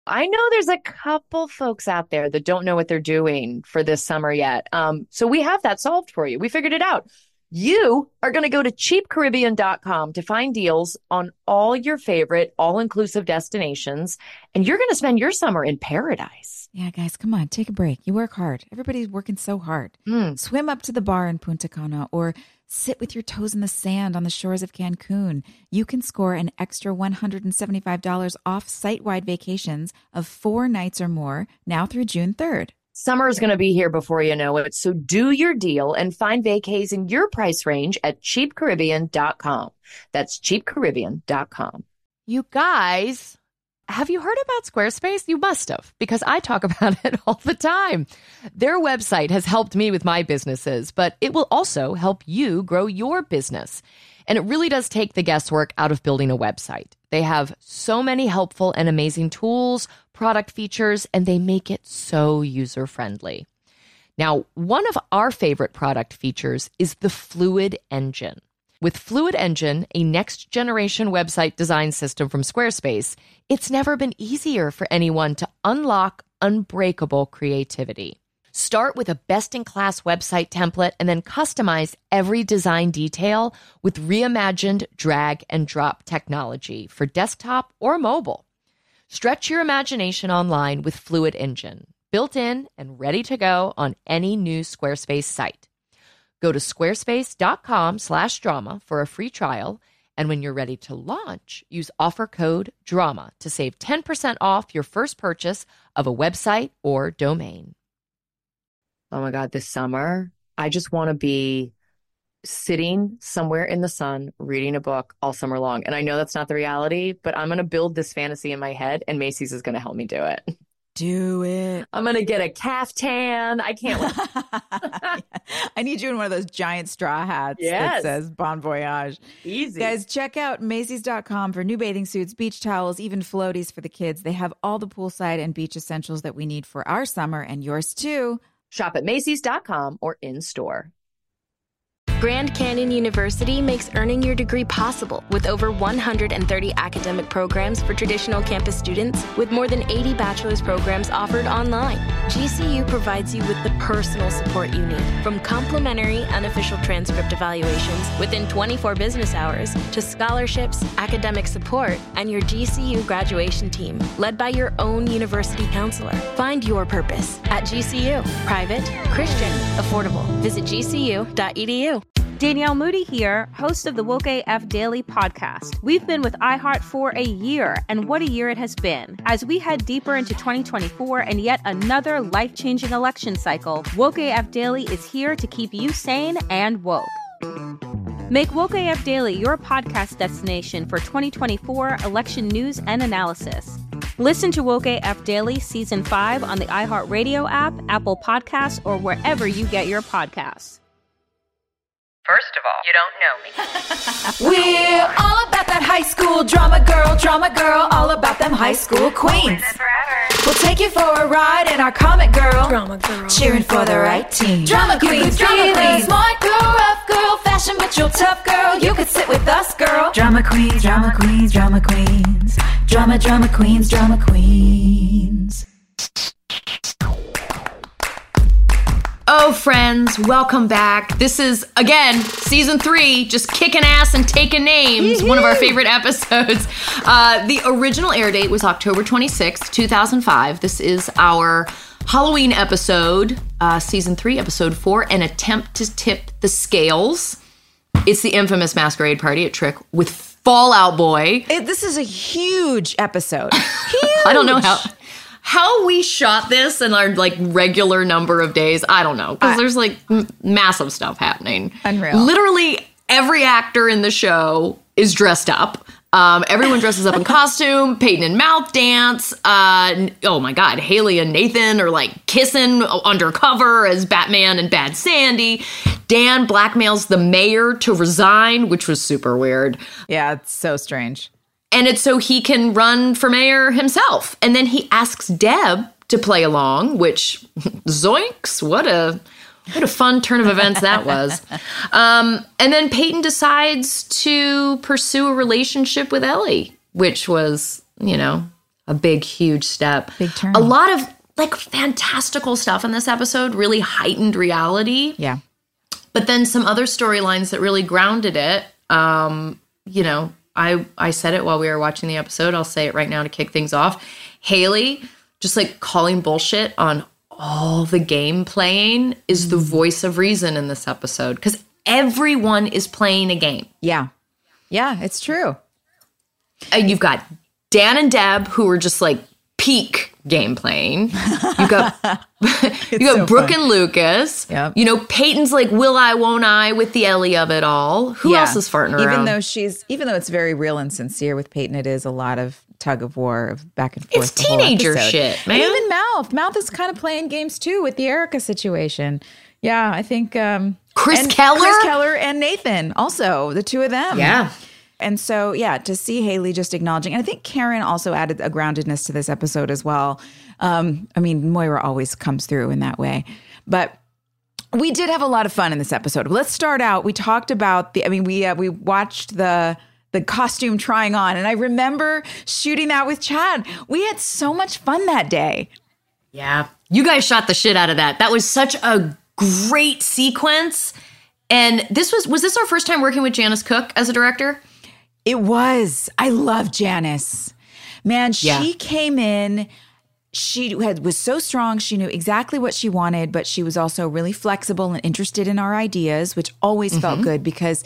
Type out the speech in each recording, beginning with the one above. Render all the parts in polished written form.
I know there's a couple folks out there that don't know what they're doing for this summer yet. So we have that solved for you. We figured it out. You are going to go to cheapcaribbean.com to find deals on all your favorite all-inclusive destinations, and you're going to spend your summer in paradise. Yeah, guys, come on, take a break. You work hard. Everybody's working so hard. Swim up to the bar in Punta Cana or sit with your toes in the sand on the shores of Cancun. You can score an extra $175 off site-wide vacations of 4 nights or more now through June 3rd. Summer is going to be here before you know it, so do your deal and find vacays in your price range at cheapcaribbean.com. That's cheapcaribbean.com. You guys, have you heard about Squarespace? You must have, because I talk about it all the time. Their website has helped me with my businesses, but it will also help you grow your business. And it really does take the guesswork out of building a website. They have so many helpful and amazing tools, product features, and they make it so user-friendly. Now, one of our favorite product features is the Fluid Engine. With Fluid Engine, a next-generation website design system from Squarespace, it's never been easier for anyone to unlock unbreakable creativity. Start with a best-in-class website template and then customize every design detail with reimagined drag-and-drop technology for desktop or mobile. Stretch your imagination online with Fluid Engine, built in and ready to go on any new Squarespace site. Go to squarespace.com/drama for a free trial, and when you're ready to launch, use offer code DRAMA to save 10% off your first purchase of a website or domain. Oh my God, this summer, I just want to be sitting somewhere in the sun reading a book all summer long. And I know that's not the reality, but I'm going to build this fantasy in my head, and Macy's is going to help me do it. Do it. I'm going to get a caftan. I can't wait. I need you in one of those giant straw hats Yes. that says Bon Voyage. Easy. Guys, check out Macy's.com for new bathing suits, beach towels, even floaties for the kids. They have all the poolside and beach essentials that we need for our summer and yours too. Shop at Macy's.com or in-store. Grand Canyon University makes earning your degree possible with over 130 academic programs for traditional campus students, with more than 80 bachelor's programs offered online. GCU provides you with the personal support you need, from complimentary unofficial transcript evaluations within 24 business hours to scholarships, academic support, and your GCU graduation team, led by your own university counselor. Find your purpose at GCU. Private, Christian, affordable. Visit gcu.edu. Danielle Moody here, host of the Woke AF Daily podcast. We've been with iHeart for a year, and what a year it has been. As we head deeper into 2024 and yet another life-changing election cycle, Woke AF Daily is here to keep you sane and woke. Make Woke AF Daily your podcast destination for 2024 election news and analysis. Listen to Woke AF Daily Season 5 on the iHeartRadio app, Apple Podcasts, or wherever you get your podcasts. First of all, you don't know me. We're all about that high school drama girl, all about them high school queens. We'll take you for a ride in our comic girl, cheering for the right team. Drama queens, smart girl, rough girl, fashion but you're tough girl. You could sit with us, girl. Drama queens, drama queens, drama queens. Drama queens, drama queens. Oh, friends, welcome back. This is, again, season 3, just kicking ass and taking names. One of our favorite episodes. The original air date was October 26th, 2005. This is our Halloween episode, season 3, episode 4, An Attempt to Tip the Scales. It's the infamous masquerade party at Trick with Fall Out Boy. This is a huge episode. Huge. I don't know how we shot this in our like regular number of days. I don't know, because there's like massive stuff happening. Unreal. Literally every actor in the show is dressed up. Everyone dresses up in costume. Peyton and Mouth dance. Oh my God, Haley and Nathan are like kissing undercover as Batman and Bad Sandy. Dan blackmails the mayor to resign, which was super weird. Yeah, it's so strange. And it's so he can run for mayor himself. And then he asks Deb to play along, which, zoinks, what a fun turn of events that was. And then Peyton decides to pursue a relationship with Ellie, which was, a big, huge step. Big turn. A lot of like fantastical stuff in this episode, really heightened reality. Yeah. But then some other storylines that really grounded it. You know, I said it while we were watching the episode. I'll say it right now to kick things off. Haley just like calling bullshit on all the game playing is the voice of reason in this episode because everyone is playing a game. Yeah. Yeah, it's true. And you've got Dan and Deb who are just like peak game playing. You got so Brooke fun. and Lucas. Yep. You know, Peyton's like, will I, won't I with the Ellie of it all. Who else is farting around? Even though it's very real and sincere with Peyton, it is a lot of tug of war of back and forth. It's teenager shit, man. And even Mouth is kind of playing games too with the Erica situation. Yeah, I think Chris Keller and Nathan also, the two of them. Yeah. And so, yeah, to see Haley just acknowledging, and I think Karen also added a groundedness to this episode as well. I mean, Moira always comes through in that way. But we did have a lot of fun in this episode. Let's start out. We talked about we watched the costume trying on, and I remember shooting that with Chad. We had so much fun that day. Yeah. You guys shot the shit out of that. That was such a great sequence. And was this our first time working with Janice Cook as a director? It was. I love Janice. Man, she came in. She was so strong. She knew exactly what she wanted, but she was also really flexible and interested in our ideas, which always felt good because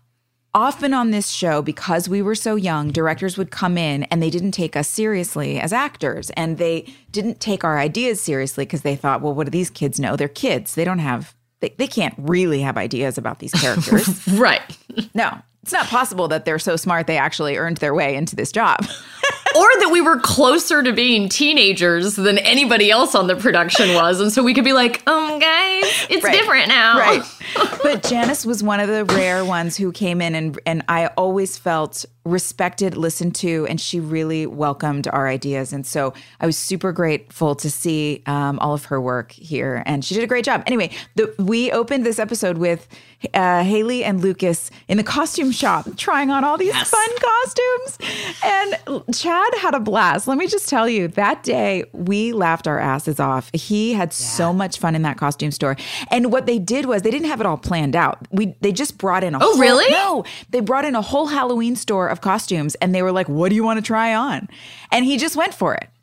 often on this show, because we were so young, directors would come in and they didn't take us seriously as actors. And they didn't take our ideas seriously because they thought, well, what do these kids know? They're kids. They don't have, they can't really have ideas about these characters. Right. No. It's not possible that they're so smart they actually earned their way into this job. Or that we were closer to being teenagers than anybody else on the production was. And so we could be like, guys, it's different now. Right. But Janice was one of the rare ones who came in and I always felt respected, listened to, and she really welcomed our ideas. And so I was super grateful to see all of her work here. And she did a great job. Anyway, we opened this episode with Haley and Lucas in the costume shop trying on all these fun costumes. And Chad had a blast. Let me just tell you, that day we laughed our asses off. He had so much fun in that costume store. And what they did was they didn't have it all planned out. They just brought in really? No, they brought in a whole Halloween store of costumes and they were like, what do you want to try on? And he just went for it.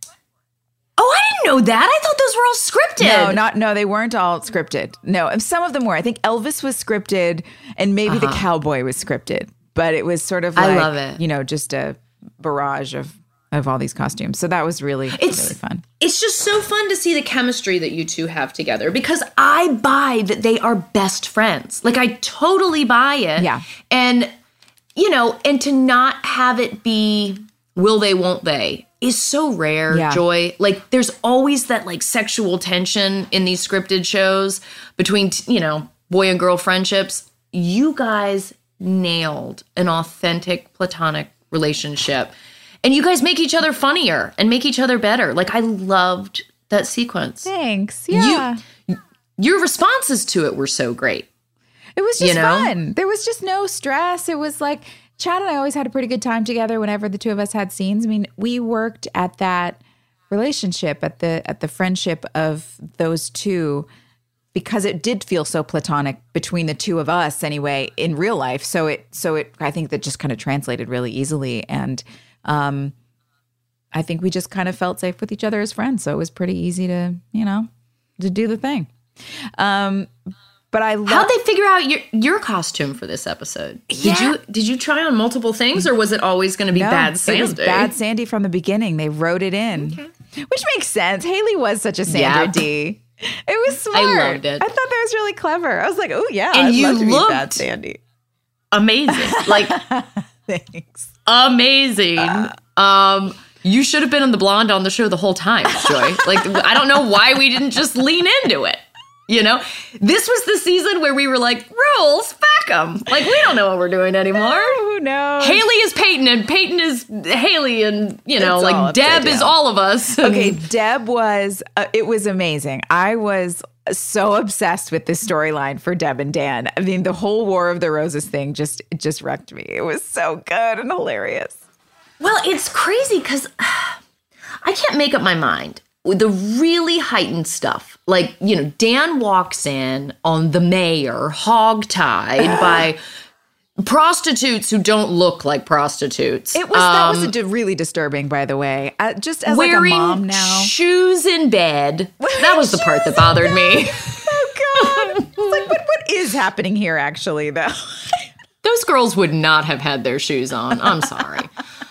Oh, I didn't know that. I thought those were all scripted. No, they weren't all scripted. No, and some of them were. I think Elvis was scripted and maybe the cowboy was scripted. But it was sort of like, I love it. Just a barrage of all these costumes. So that was really fun. It's just so fun to see the chemistry that you two have together because I buy that they are best friends. Like, I totally buy it. Yeah. And, and to not have it be will they, won't they is so rare, Joy. Like, there's always that, like, sexual tension in these scripted shows between, boy and girl friendships. You guys nailed an authentic platonic relationship. And you guys make each other funnier and make each other better. Like, I loved that sequence. Thanks. Yeah. Your responses to it were so great. It was just fun. There was just no stress. It was like Chad and I always had a pretty good time together whenever the two of us had scenes. I mean, we worked at that relationship, at the friendship of those two, because it did feel so platonic between the two of us anyway in real life. So it I think that just kind of translated really easily. And I think we just kind of felt safe with each other as friends. So it was pretty easy to do the thing. But how'd they figure out your costume for this episode? Did you try on multiple things, or was it always going to be Bad Sandy? It was Bad Sandy from the beginning. They wrote it in, which makes sense. Haley was such a Sandra D. It was smart. I loved it. I thought that was really clever. I was like, oh yeah, and I'd you love to looked be Bad Sandy. Amazing, like thanks. Amazing. You should have been on the Blonde on the show the whole time, Joy. Like, I don't know why we didn't just lean into it. This was the season where we were like, rules, back them. Like, we don't know what we're doing anymore. Who knows? Haley is Peyton, and Peyton is Haley, and, like, Deb is all of us. Okay, Deb was, it was amazing. I was so obsessed with this storyline for Deb and Dan. I mean, the whole War of the Roses thing just wrecked me. It was so good and hilarious. Well, it's crazy because I can't make up my mind. With the really heightened stuff, like, you know, Dan walks in on the mayor hogtied by prostitutes who don't look like prostitutes. That was really disturbing, by the way. Just as like a mom now, shoes in bed. That was the part that bothered me. Oh God! Like, what is happening here? Actually, though, those girls would not have had their shoes on. I'm sorry.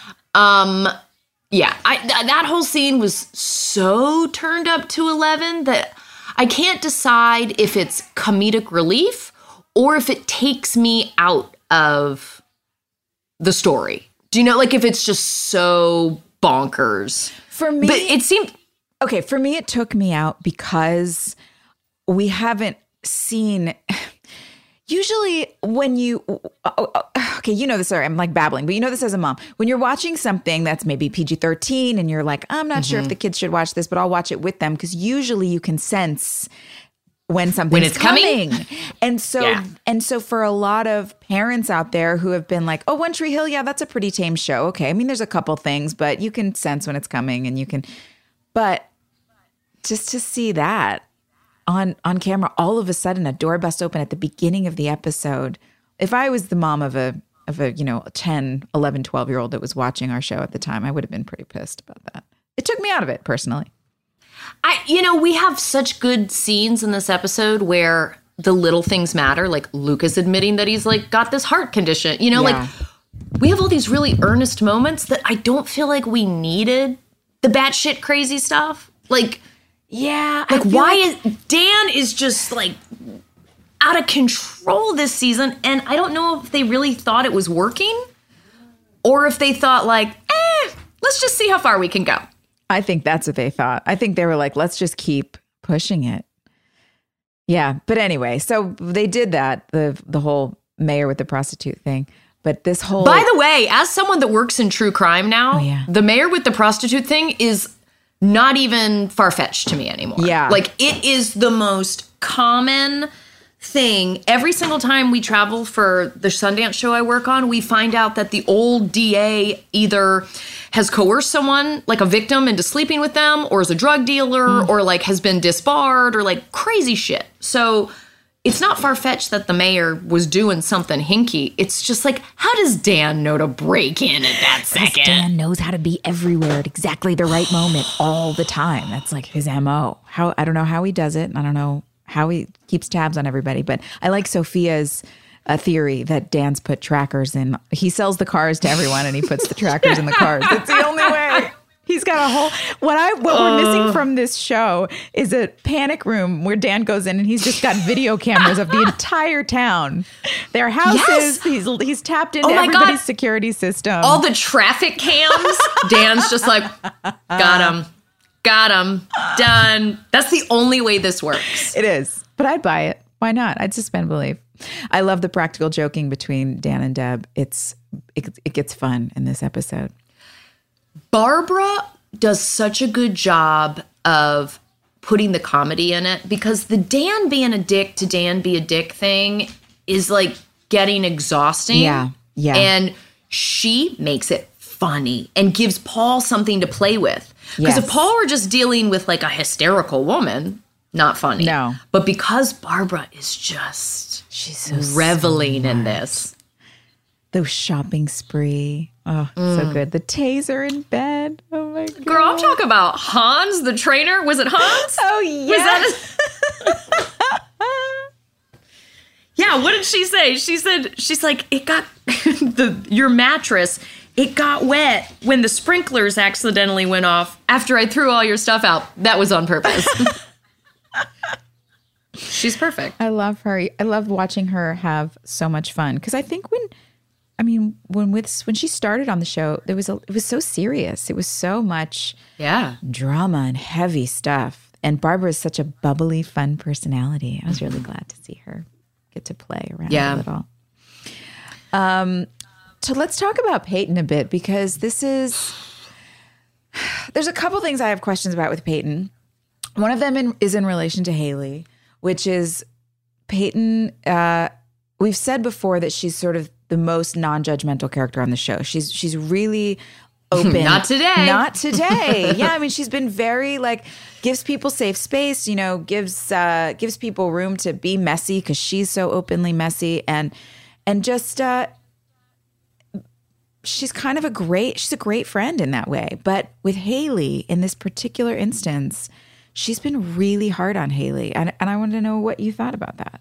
Yeah, that whole scene was so turned up to 11 that I can't decide if it's comedic relief or if it takes me out of the story. Do you know, like if it's just so bonkers? For me, but it seemed... Okay, for me, it took me out because we haven't seen... Usually when you, okay, you know this, sorry, I'm like babbling, but you know this as a mom. When you're watching something that's maybe PG-13 and you're like, I'm not sure if the kids should watch this, but I'll watch it with them, because usually you can sense when something's coming. And so for a lot of parents out there who have been like, oh, One Tree Hill, yeah, that's a pretty tame show. Okay, I mean, there's a couple things, but you can sense when it's coming and you can, but just to see that on camera, all of a sudden a door busts open at the beginning of the episode. If I was the mom of a 10, 11, 12-year-old that was watching our show at the time, I would have been pretty pissed about that. It took me out of it personally. We have such good scenes in this episode where the little things matter, like Lucas admitting that he's like got this heart condition. Like we have all these really earnest moments that I don't feel like we needed the batshit crazy stuff. Like, yeah. Like, why is Dan is just like out of control this season? And I don't know if they really thought it was working or if they thought like, let's just see how far we can go. I think that's what they thought. I think they were like, let's just keep pushing it. Yeah. But anyway, so they did that, the whole mayor with the prostitute thing. But this whole... By the way, as someone that works in true crime now, the mayor with the prostitute thing is not even far-fetched to me anymore. Yeah. Like, it is the most common thing. Every single time we travel for the Sundance show I work on, we find out that the old DA either has coerced someone, like a victim, into sleeping with them, or is a drug dealer, or like has been disbarred, or like crazy shit. So it's not far-fetched that the mayor was doing something hinky. It's just like, how does Dan know to break in at that second? Dan knows how to be everywhere at exactly the right moment all the time. That's like his MO. I don't know how he does it. I don't know how he keeps tabs on everybody. But I like Sophia's theory that Dan's put trackers in. He sells the cars to everyone and he puts the trackers in the cars. That's the only way. He's got a whole... What we're missing from this show is a panic room where Dan goes in and he's just got video cameras of the entire town. Their houses. Yes. He's tapped into everybody's security system. All the traffic cams. Dan's just like, got him, done. That's the only way this works. It is. But I'd buy it. Why not? I'd suspend belief. I love the practical joking between Dan and Deb. It gets fun in this episode. Barbara does such a good job of putting the comedy in it, because the Dan being a dick to Dan be a dick thing is like getting exhausting. Yeah. And she makes it funny and gives Paul something to play with. Because if Paul were just dealing with like a hysterical woman, not funny. No. But because Barbara is just, she's so reveling in this. The shopping spree. Oh, so good. The taser in bed. Oh, my God. Girl, I'm talking about Hans, the trainer. Was it Hans? Oh, yeah. Yeah, what did she say? She's like, it got, your mattress, it got wet when the sprinklers accidentally went off after I threw all your stuff out. That was on purpose. She's perfect. I love her. I love watching her have so much fun. Because I think when she started on the show, it was so serious. It was so much drama and heavy stuff. And Barbara is such a bubbly, fun personality. I was really glad to see her get to play around a little. So let's talk about Peyton a bit, because there's a couple things I have questions about with Peyton. One of them is in relation to Haley, which is Peyton. We've said before that she's sort of the most non-judgmental character on the show. She's really open. Not today. Not today. Yeah, I mean, she's been very like gives people safe space. You know, gives people room to be messy because she's so openly messy, and just she's kind of a great friend in that way. But with Haley in this particular instance, she's been really hard on Haley, and I wanted to know what you thought about that.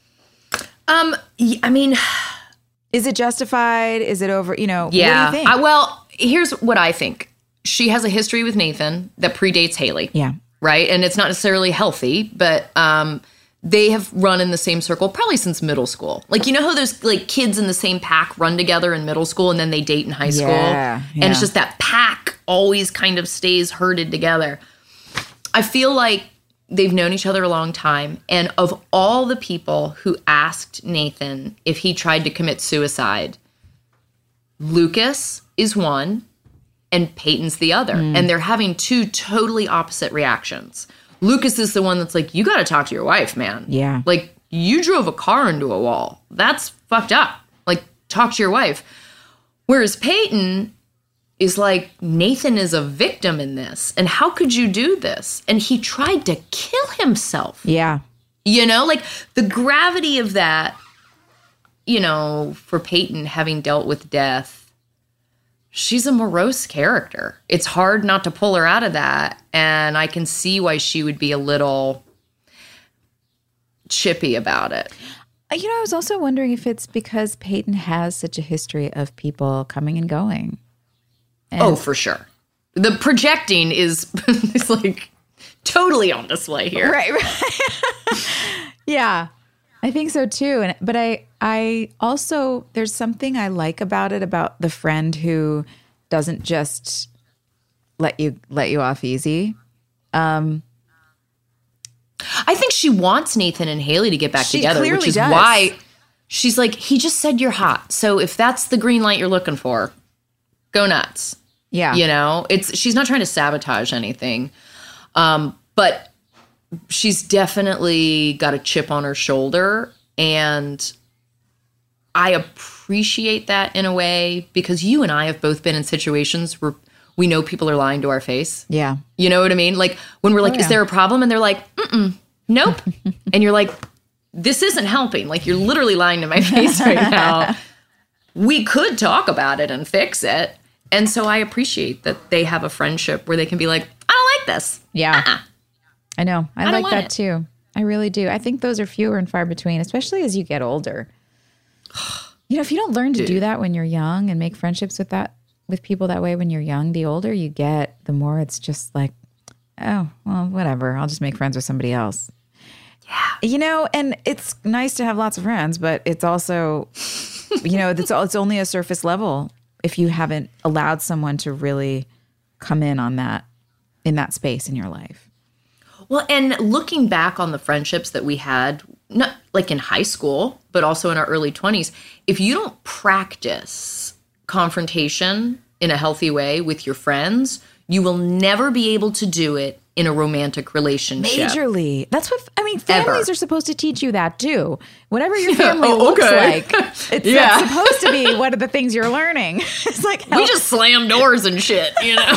I mean, is it justified? Is it over? You know, yeah. What do you think? Well, here's what I think. She has a history with Nathan that predates Haley. Yeah. Right? And it's not necessarily healthy, but they have run in the same circle probably since middle school. Like, you know how those like kids in the same pack run together in middle school and then they date in high school? Yeah. And it's just that pack always kind of stays herded together. I feel like they've known each other a long time. And of all the people who asked Nathan if he tried to commit suicide, Lucas is one and Peyton's the other. And they're having two totally opposite reactions. Lucas is the one that's like, you got to talk to your wife, man. Yeah. Like, you drove a car into a wall. That's fucked up. Like, talk to your wife. Whereas Peyton is like, Nathan is a victim in this. And how could you do this? And he tried to kill himself. Yeah. You know, like the gravity of that, you know, for Peyton having dealt with death, she's a morose character. It's hard not to pull her out of that. And I can see why she would be a little chippy about it. You know, I was also wondering if it's because Peyton has such a history of people coming and going. Oh, for sure. The projecting is like totally on display here. Right. Yeah, I think so too. But I also, there's something I like about it, about the friend who doesn't just let you off easy. I think she wants Nathan and Haley to get back together, which is does. why she's like, he just said you're hot. So if that's the green light you're looking for, go nuts. Yeah. You know, she's not trying to sabotage anything. But she's definitely got a chip on her shoulder. And I appreciate that in a way because you and I have both been in situations where we know people are lying to our face. Yeah. You know what I mean? Like when we're like, is there a problem? And they're like, nope. And you're like, this isn't helping. Like you're literally lying to my face right now. We could talk about it and fix it. And so I appreciate that they have a friendship where they can be like, I don't like this. Yeah. I know. I like that it. too. I really do. I think those are fewer and far between, especially as you get older. You know, if you don't learn to do that when you're young and make friendships with people that way when you're young, the older you get, the more it's just like, oh, well, whatever. I'll just make friends with somebody else. Yeah. You know, and it's nice to have lots of friends, but it's also, you know, it's only a surface level if you haven't allowed someone to really come in on that, in that space in your life. Well, and looking back on the friendships that we had, not like in high school, but also in our early 20s, if you don't practice confrontation in a healthy way with your friends, you will never be able to do it in a romantic relationship. Majorly. That's what, I mean, families are supposed to teach you that too. Whatever your family looks like, it's supposed to be one of the things you're learning. It's like, we just slam doors and shit, you know?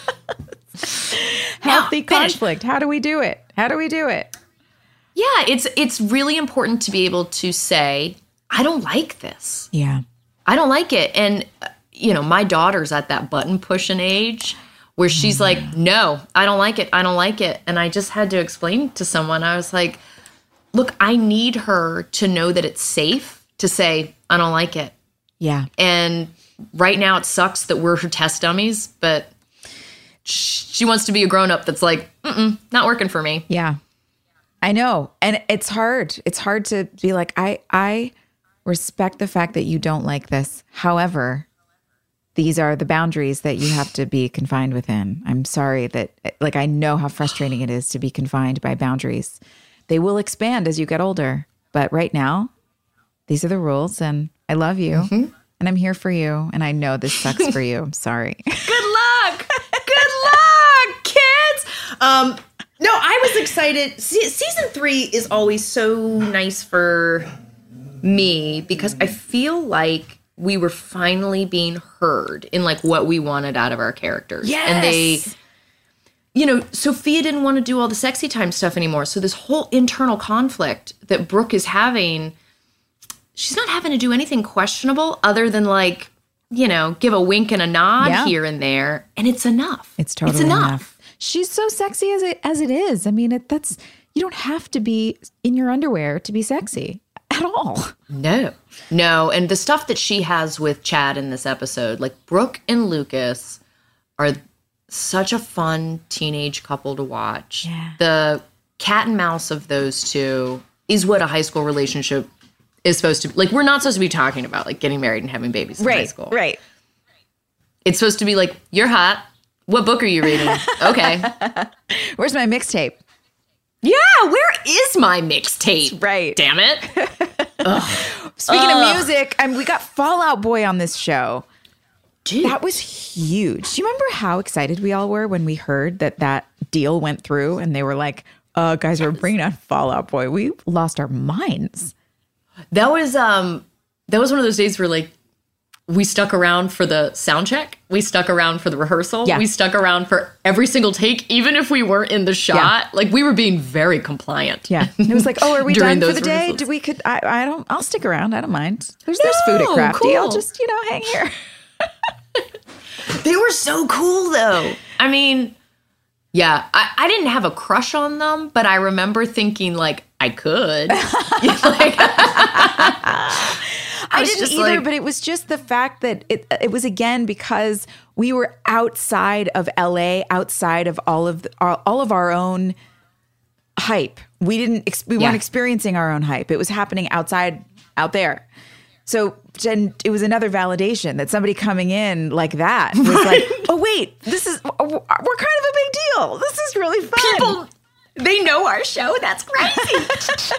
Healthy conflict. How do we do it? How do we do it? Yeah, it's really important to be able to say, I don't like this. Yeah. I don't like it. And, you know, my daughter's at that button pushing age where she's like, no, I don't like it. I don't like it. And I just had to explain to someone, I was like, look, I need her to know that it's safe to say, I don't like it. Yeah. And right now it sucks that we're her test dummies, but she wants to be a grown-up that's like, not working for me. Yeah. I know. And it's hard. It's hard to be like, I respect the fact that you don't like this. However, these are the boundaries that you have to be confined within. I'm sorry that, like, I know how frustrating it is to be confined by boundaries. They will expand as you get older. But right now, these are the rules, and I love you, and I'm here for you, and I know this sucks for you. I'm sorry. Good luck. Good luck, kids. No, I was excited. Season 3 is always so nice for me because I feel like we were finally being heard in like what we wanted out of our characters. Yes. And they, you know, Sophia didn't want to do all the sexy time stuff anymore. So this whole internal conflict that Brooke is having, she's not having to do anything questionable other than like, you know, give a wink and a nod here and there. And it's enough. It's totally enough. She's so sexy as it is. I mean, you don't have to be in your underwear to be sexy at all. No. And the stuff that she has with Chad in this episode, like Brooke and Lucas are such a fun teenage couple to watch. Yeah. The cat and mouse of those two is what a high school relationship is supposed to be. Like, we're not supposed to be talking about like getting married and having babies in high school. Right. It's supposed to be like, you're hot. What book are you reading? Okay. Where's my mixtape? Yeah, where is my mixtape? Right. Damn it. Speaking of music, we got Fall Out Boy on this show. Dude. That was huge. Do you remember how excited we all were when we heard that deal went through and they were like, guys, we're bringing out Fall Out Boy. We lost our minds. That was one of those days where like we stuck around for the sound check. We stuck around for the rehearsal. Yeah. We stuck around for every single take, even if we weren't in the shot. Yeah. Like we were being very compliant. Yeah. It was like, are we done for the day? rehearsals. I'll stick around. I don't mind. There's food at Crafty. Cool. I'll just, hang here. They were so cool though. I mean, yeah, I didn't have a crush on them, but I remember thinking like I could. I didn't either, but it was just the fact that it was, again, because we were outside of LA, outside of all of our own hype. We weren't experiencing our own hype. It was happening out there. So it was another validation that somebody coming in like that was like, oh wait, we're kind of a big deal. This is really fun. People, they know our show. That's crazy.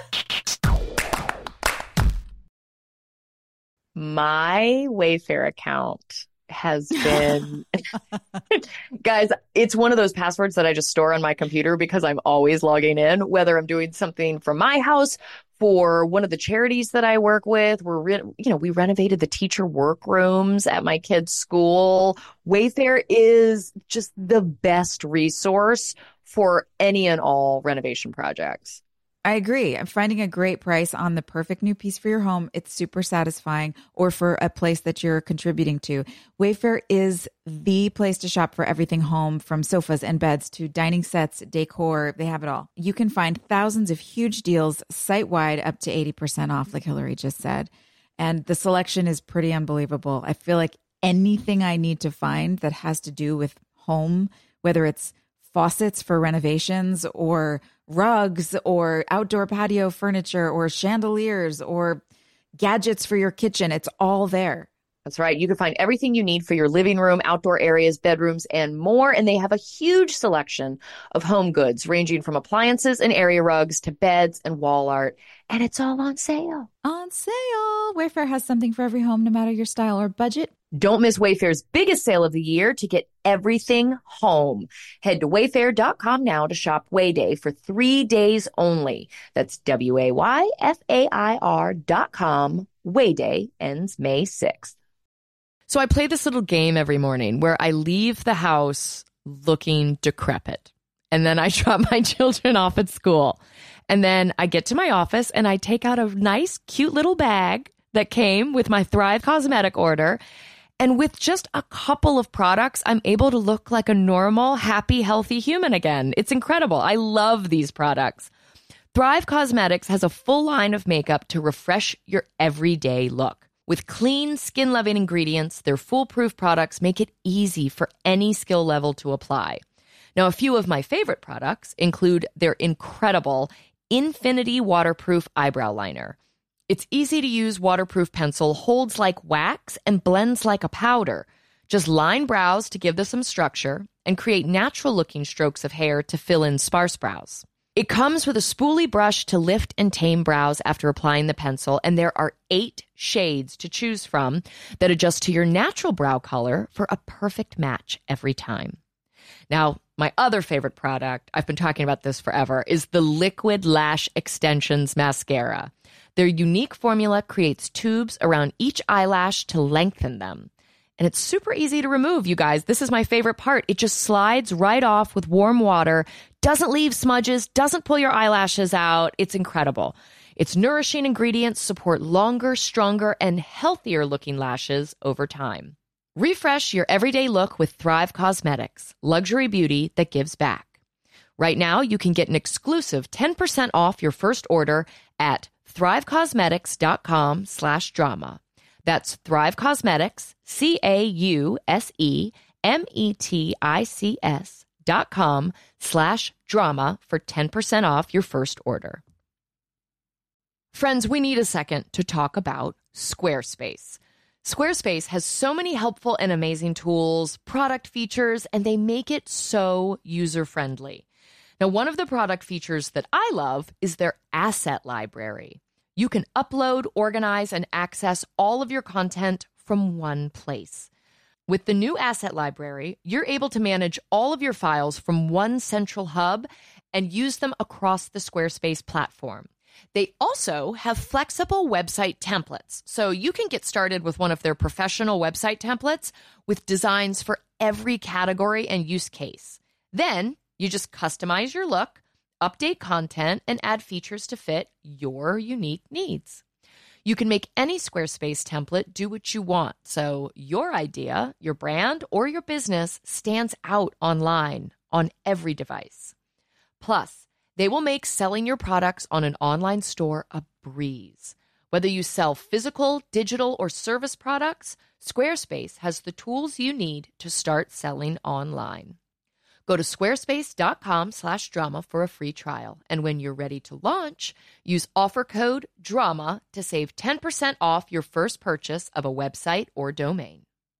My Wayfair account has been, guys, it's one of those passwords that I just store on my computer because I'm always logging in, whether I'm doing something from my house, for one of the charities that I work with. We renovated the teacher workrooms at my kids' school. Wayfair is just the best resource for any and all renovation projects. I agree. I'm finding a great price on the perfect new piece for your home. It's super satisfying, or for a place that you're contributing to. Wayfair is the place to shop for everything home, from sofas and beds to dining sets, decor. They have it all. You can find thousands of huge deals site-wide, up to 80% off, like Hillary just said. And the selection is pretty unbelievable. I feel like anything I need to find that has to do with home, whether it's faucets for renovations or rugs or outdoor patio furniture or chandeliers or gadgets for your kitchen, it's all there. That's right. You can find everything you need for your living room, outdoor areas, bedrooms, and more. And they have a huge selection of home goods, ranging from appliances and area rugs to beds and wall art. And it's all on sale. On sale. Wayfair has something for every home, no matter your style or budget. Don't miss Wayfair's biggest sale of the year to get everything home. Head to wayfair.com now to shop Wayday for 3 days only. That's WAYFAIR.com. Wayday ends May 6th. So I play this little game every morning where I leave the house looking decrepit. And then I drop my children off at school. And then I get to my office and I take out a nice, cute little bag that came with my Thrive Cosmetic order. And with just a couple of products, I'm able to look like a normal, happy, healthy human again. It's incredible. I love these products. Thrive Cosmetics has a full line of makeup to refresh your everyday look. With clean, skin-loving ingredients, their foolproof products make it easy for any skill level to apply. Now, a few of my favorite products include their incredible Infinity Waterproof Eyebrow Liner. Its easy-to-use waterproof pencil holds like wax and blends like a powder. Just line brows to give them some structure and create natural-looking strokes of hair to fill in sparse brows. It comes with a spoolie brush to lift and tame brows after applying the pencil, and there are 8 shades to choose from that adjust to your natural brow color for a perfect match every time. Now, my other favorite product, I've been talking about this forever, is the Liquid Lash Extensions Mascara. Their unique formula creates tubes around each eyelash to lengthen them. And it's super easy to remove, you guys. This is my favorite part. It just slides right off with warm water, doesn't leave smudges, doesn't pull your eyelashes out. It's incredible. Its nourishing ingredients support longer, stronger, and healthier looking lashes over time. Refresh your everyday look with Thrive Causemetics, luxury beauty that gives back. Right now, you can get an exclusive 10% off your first order at thrivecosmetics.com/drama. That's Thrive Causemetics, CAUSEMETICS.com/drama for 10% off your first order. Friends, we need a second to talk about Squarespace. Squarespace has so many helpful and amazing tools, product features, and they make it so user-friendly. Now, one of the product features that I love is their asset library. You can upload, organize, and access all of your content from one place. With the new asset library, you're able to manage all of your files from one central hub and use them across the Squarespace platform. They also have flexible website templates, so you can get started with one of their professional website templates with designs for every category and use case. Then you just customize your look, update content, and add features to fit your unique needs. You can make any Squarespace template do what you want, so your idea, your brand, or your business stands out online on every device. Plus, they will make selling your products on an online store a breeze. Whether you sell physical, digital, or service products, Squarespace has the tools you need to start selling online. Go to squarespace.com/drama for a free trial. And when you're ready to launch, use offer code DRAMA to save 10% off your first purchase of a website or domain.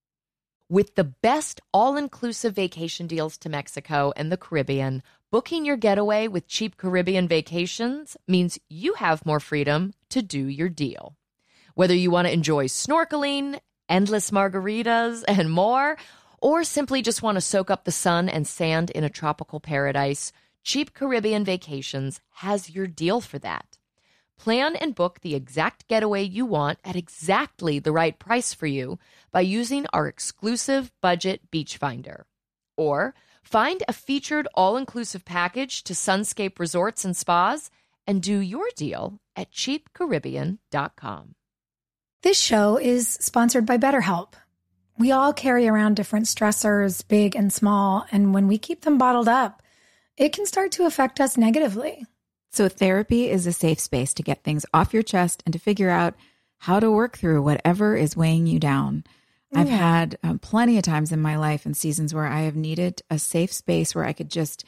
With the best all-inclusive vacation deals to Mexico and the Caribbean, booking your getaway with Cheap Caribbean Vacations means you have more freedom to do your deal. Whether you want to enjoy snorkeling, endless margaritas, and more, or simply just want to soak up the sun and sand in a tropical paradise, Cheap Caribbean Vacations has your deal for that. Plan and book the exact getaway you want at exactly the right price for you by using our exclusive budget beach finder. Or find a featured all-inclusive package to Sunscape Resorts and Spas and do your deal at cheapcaribbean.com. This show is sponsored by BetterHelp. We all carry around different stressors, big and small, and when we keep them bottled up, it can start to affect us negatively. So therapy is a safe space to get things off your chest and to figure out how to work through whatever is weighing you down. I've had plenty of times in my life and seasons where I have needed a safe space where I could just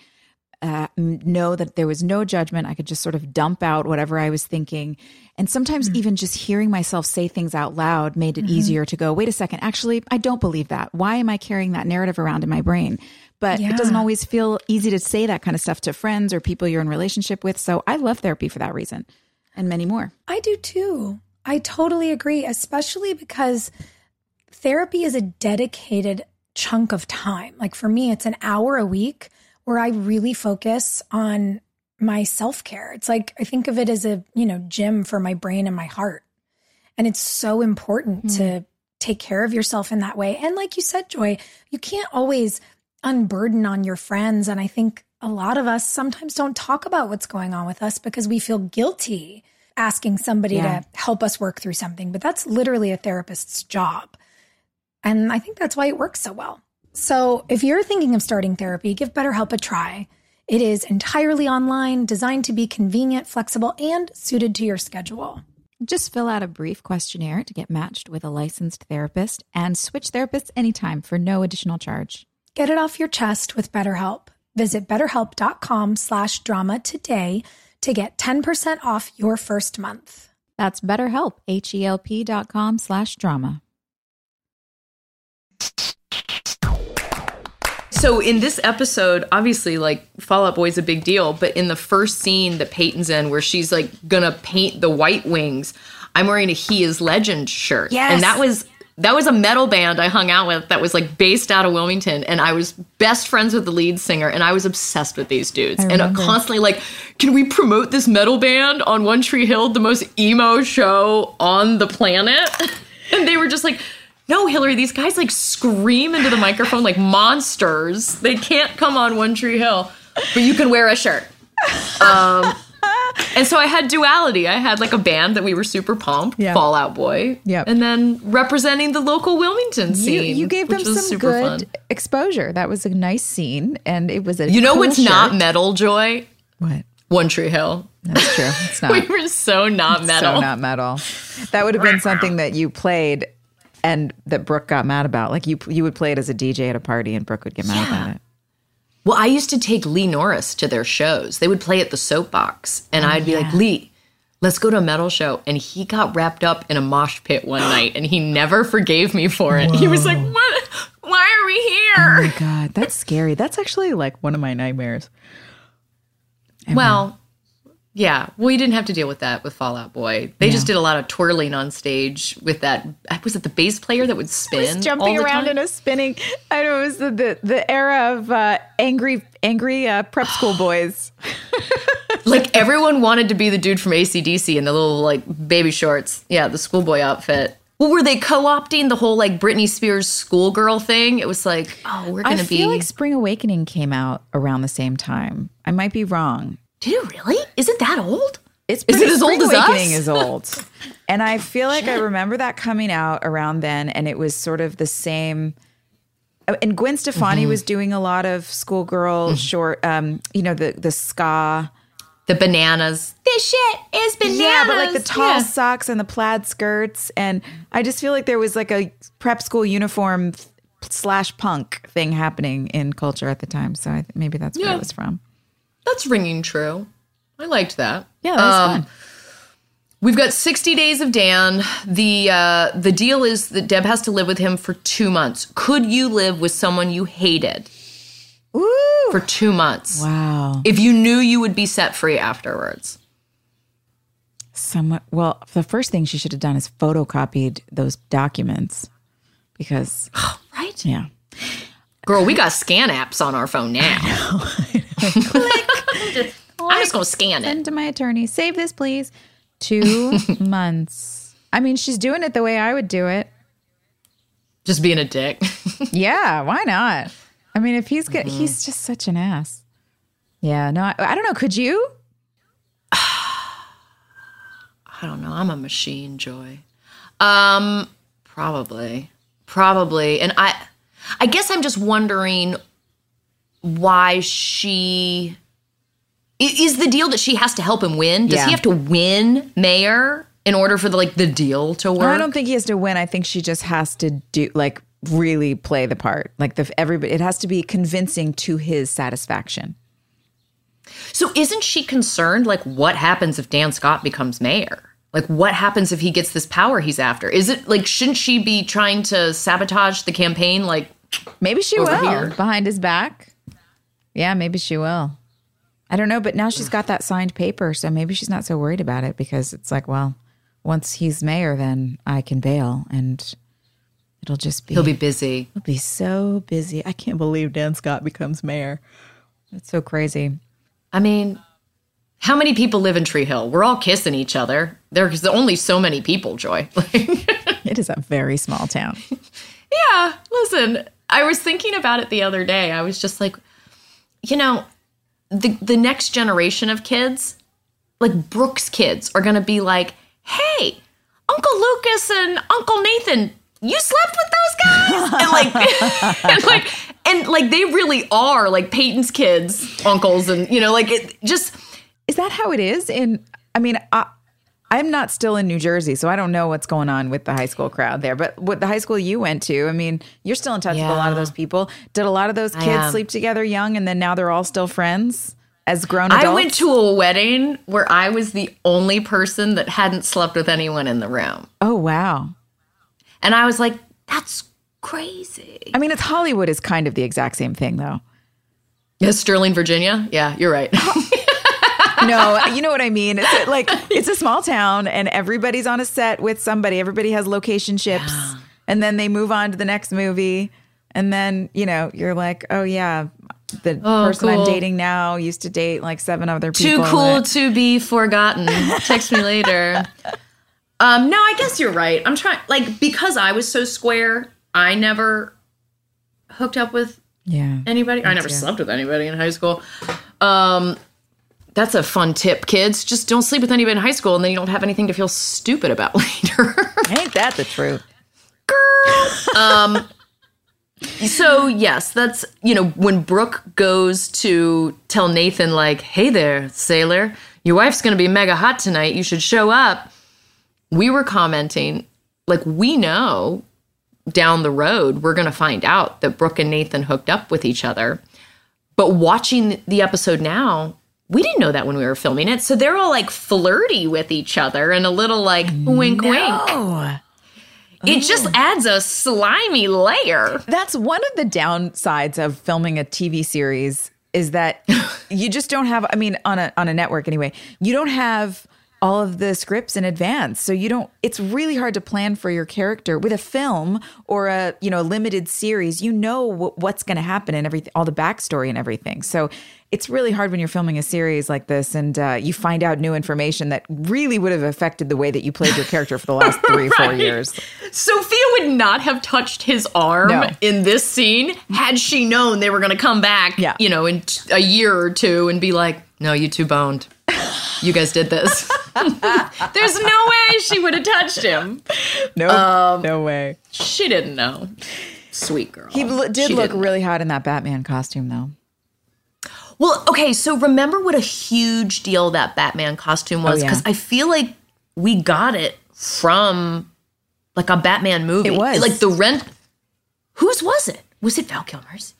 know that there was no judgment. I could just sort of dump out whatever I was thinking. And sometimes even just hearing myself say things out loud made it easier to go, wait a second, actually, I don't believe that. Why am I carrying that narrative around in my brain? But it doesn't always feel easy to say that kind of stuff to friends or people you're in relationship with. So I love therapy for that reason and many more. I do too. I totally agree, especially because therapy is a dedicated chunk of time. Like for me, it's an hour a week where I really focus on my self-care. It's like, I think of it as a, gym for my brain and my heart. And it's so important to take care of yourself in that way. And like you said, Joy, you can't always unburden on your friends. And I think a lot of us sometimes don't talk about what's going on with us because we feel guilty asking somebody to help us work through something. But that's literally a therapist's job. And I think that's why it works so well. So if you're thinking of starting therapy, give BetterHelp a try. It is entirely online, designed to be convenient, flexible, and suited to your schedule. Just fill out a brief questionnaire to get matched with a licensed therapist and switch therapists anytime for no additional charge. Get it off your chest with BetterHelp. Visit betterhelp.com/drama today to get 10% off your first month. That's BetterHelp, HELP.com/drama. So in this episode, obviously, Fall Out Boy's a big deal, but in the first scene that Peyton's in where she's, gonna paint the White Wings, I'm wearing a He Is Legend shirt. Yes. And that was that was a metal band I hung out with that was like based out of Wilmington, and I was best friends with the lead singer, and I was obsessed with these dudes. And constantly like, can we promote this metal band on One Tree Hill, the most emo show on the planet? And they were just like, no, Hillary, these guys like scream into the microphone like monsters. They can't come on One Tree Hill, but you can wear a shirt. And so I had duality. I had like a band that we were super pumped, Fall Out Boy, and then representing the local Wilmington scene. You gave them some good exposure. That was a nice scene, and it was a You know cool what's shirt. not metal, Joy? What? One Tree Hill. That's true. It's not. We were so not metal. So not metal. That would have been something that you played and that Brooke got mad about. Like you would play it as a DJ at a party, and Brooke would get mad about it. Well, I used to take Lee Norris to their shows. They would play at the Soapbox, and I'd be like, Lee, let's go to a metal show. And he got wrapped up in a mosh pit one night, and he never forgave me for it. Whoa. He was like, what? Why are we here? Oh, my God. That's scary. That's actually like one of my nightmares. Well, yeah. Well, you didn't have to deal with that with Fall Out Boy. They just did a lot of twirling on stage with that. Was it the bass player that would spin? It was jumping around in a spinning. I know it was the era of angry prep school boys. Like everyone wanted to be the dude from AC/DC in the little like baby shorts. Yeah, the schoolboy outfit. Well, were they co-opting the whole like Britney Spears schoolgirl thing? It was like, oh, we're going to be. I feel like Spring Awakening came out around the same time. I might be wrong. Did it really? Is it that old? Is it as old as us? Spring Awakening is old. And I feel like I remember that coming out around then, and it was sort of the same. And Gwen Stefani was doing a lot of schoolgirl short, the ska. The bananas. This shit is bananas. Yeah, but like the tall socks and the plaid skirts. And I just feel like there was like a prep school uniform / punk thing happening in culture at the time. So I think maybe that's where it was from. That's ringing true. I liked that. Yeah, that was fun. We've got 60 Days of Dan. The deal is that Deb has to live with him for 2 months. Could you live with someone you hated for 2 months? Wow. If you knew you would be set free afterwards. Well, the first thing she should have done is photocopied those documents because... Right? Yeah. Girl, we got scan apps on our phone now. I know. Click. I'm just going to scan it. Send to my attorney. Save this, please. 2 months. I mean, she's doing it the way I would do it. Just being a dick. Yeah, why not? I mean, if he's good, he's just such an ass. Yeah, no, I don't know. Could you? I don't know. I'm a machine, Joy. Probably. And I guess I'm just wondering why she... Is the deal that she has to help him win? Does he have to win mayor in order for the deal to work? I don't think he has to win. I think she just has to do really play the part. Everybody, it has to be convincing to his satisfaction. So isn't she concerned? What happens if Dan Scott becomes mayor? What happens if he gets this power he's after? Is it shouldn't she be trying to sabotage the campaign? Maybe she will here? Behind his back. Yeah, maybe she will. I don't know, but now she's got that signed paper, so maybe she's not so worried about it because it's once he's mayor, then I can bail, and it'll just be... He'll be busy. He'll be so busy. I can't believe Dan Scott becomes mayor. That's so crazy. I mean, how many people live in Tree Hill? We're all kissing each other. There's only so many people, Joy. It is a very small town. Yeah, listen, I was thinking about it the other day. I was just like, the next generation of kids, Brooke's kids, are going to be like, hey, Uncle Lucas and Uncle Nathan, you slept with those guys? and they really are Peyton's kids, uncles, and, it just... Is that how it is? I'm not still in New Jersey, so I don't know what's going on with the high school crowd there. But what the high school you went to, you're still in touch with a lot of those people. Did a lot of those kids sleep together young and then now they're all still friends as grown adults? I went to a wedding where I was the only person that hadn't slept with anyone in the room. Oh, wow. And I was like, that's crazy. It's Hollywood is kind of the exact same thing, though. Yeah, Sterling, Virginia? Yeah, you're right. No, you know what I mean? It's a small town and everybody's on a set with somebody. Everybody has location ships. And then they move on to the next movie. And then, you're like, oh, yeah, the person I'm dating now used to date like 7 other people. Too cool to be forgotten. Text me later. No, I guess you're right. I'm trying, because I was so square, I never hooked up with anybody. I never slept with anybody in high school. That's a fun tip, kids. Just don't sleep with anybody in high school, and then you don't have anything to feel stupid about later. Ain't that the truth? Girl. So, yes, that's, when Brooke goes to tell Nathan, hey there, sailor, your wife's going to be mega hot tonight. You should show up. We were commenting, we know down the road, we're going to find out that Brooke and Nathan hooked up with each other. But watching the episode now, we didn't know that when we were filming it. So they're all flirty with each other and a little wink, wink. It just adds a slimy layer. That's one of the downsides of filming a TV series is that you just don't have, on a network anyway, you don't have all of the scripts in advance. So it's really hard to plan for your character. With a film or a limited series, what's going to happen and everything, all the backstory and everything. So it's really hard when you're filming a series like this and you find out new information that really would have affected the way that you played your character for the last 3 or 4 years. Sophia would not have touched his arm in this scene had she known they were going to come back, in a year or two and be like, no, you two boned. You guys did this. There's no way she would have touched him. No way. She didn't know. Sweet girl. He did look really hot in that Batman costume, though. Well, okay, so remember what a huge deal that Batman costume was? Because I feel like we got it from, a Batman movie. It was. The rent. Whose was it? Was it Val Kilmer's?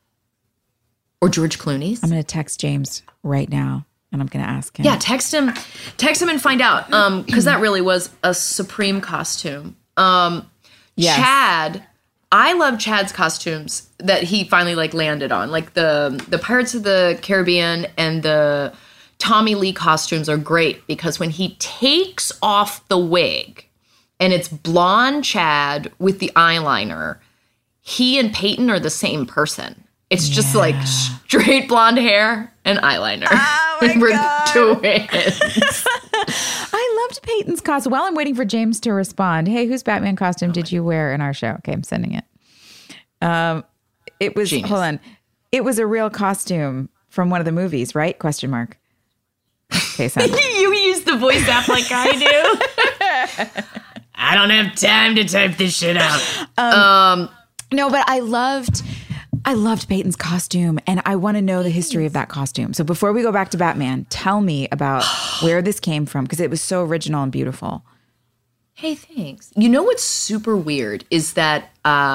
Or George Clooney's? I'm going to text James right now. And I'm going to ask him. Yeah, text him and find out. Because that really was a supreme costume. Yes. Chad, I love Chad's costumes that he finally landed on. The Pirates of the Caribbean and the Tommy Lee costumes are great because when he takes off the wig and it's blonde Chad with the eyeliner, he and Peyton are the same person. It's just straight blonde hair and eyeliner. Oh my We're God. twins. I loved Peyton's costume. While I'm waiting for James to respond, hey, whose Batman costume did you wear in our show? Okay, I'm sending it. It was, Genius. hold on. It was a real costume from one of the movies, right? Question mark. Okay, send it. You use the voice app like I do. I don't have time to type this shit out. No, but I loved Peyton's costume, and I want to know the history of that costume. So before we go back to Batman, tell me about where this came from, because it was so original and beautiful. Hey, thanks. You know what's super weird is that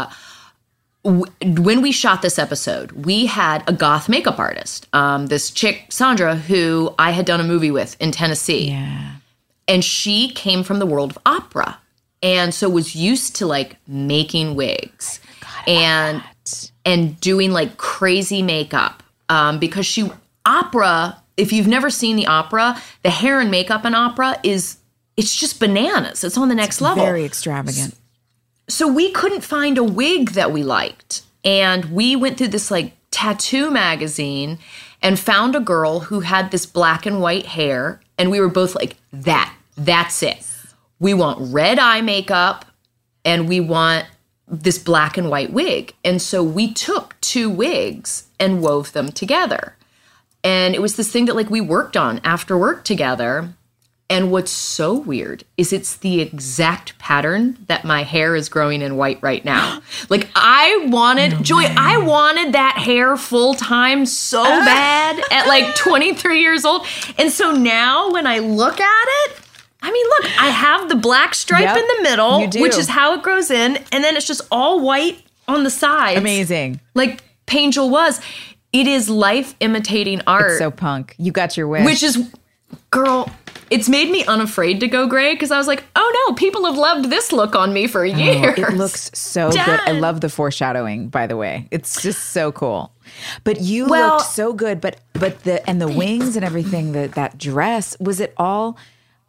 when we shot this episode, we had a goth makeup artist, this chick, Sandra, who I had done a movie with in Tennessee. Yeah. And she came from the world of opera. And so was used to making wigs and doing crazy makeup. Because opera, if you've never seen the opera, the hair and makeup in opera it's just bananas. It's on the next level. Very extravagant. So we couldn't find a wig that we liked. And we went through this tattoo magazine and found a girl who had this black and white hair. And we were both like, that's it. We want red eye makeup and we want this black and white wig. And so we took 2 wigs and wove them together. And it was this thing that we worked on after work together. And what's so weird is it's the exact pattern that my hair is growing in white right now. I wanted, Joy, I wanted that hair full time so bad at 23 years old. And so now when I look at it, look, I have the black stripe in the middle, which is how it grows in. And then it's just all white on the sides. Amazing. Like Pangel was. It is life imitating art. It's so punk. You got your wish. Which is, girl, it's made me unafraid to go gray because I was like, oh no, people have loved this look on me for years. It looks so good. I love the foreshadowing, by the way. It's just so cool. But you looked so good. But the wings and everything, that dress, was it all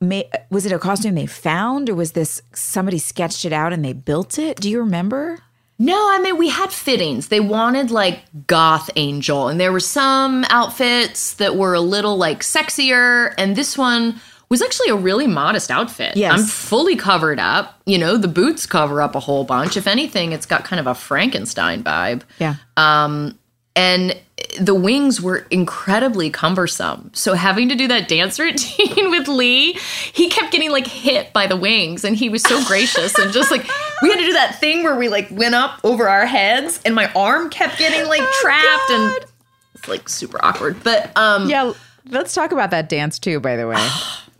was it a costume they found, or was this somebody sketched it out and they built it? Do you remember? No, I mean, we had fittings. They wanted like goth angel, and there were some outfits that were a little like sexier, and this one was actually a really modest outfit. Yes. I'm fully covered up. You know, the boots cover up a whole bunch. If anything, it's got kind of a Frankenstein vibe. Yeah. And the wings were incredibly cumbersome. So having to do that dance routine with Lee, he kept getting like hit by the wings, and he was so gracious and just like, we had to do that thing where we like went up over our heads and my arm kept getting like trapped and it's like super awkward. But yeah, let's talk about that dance too, by the way.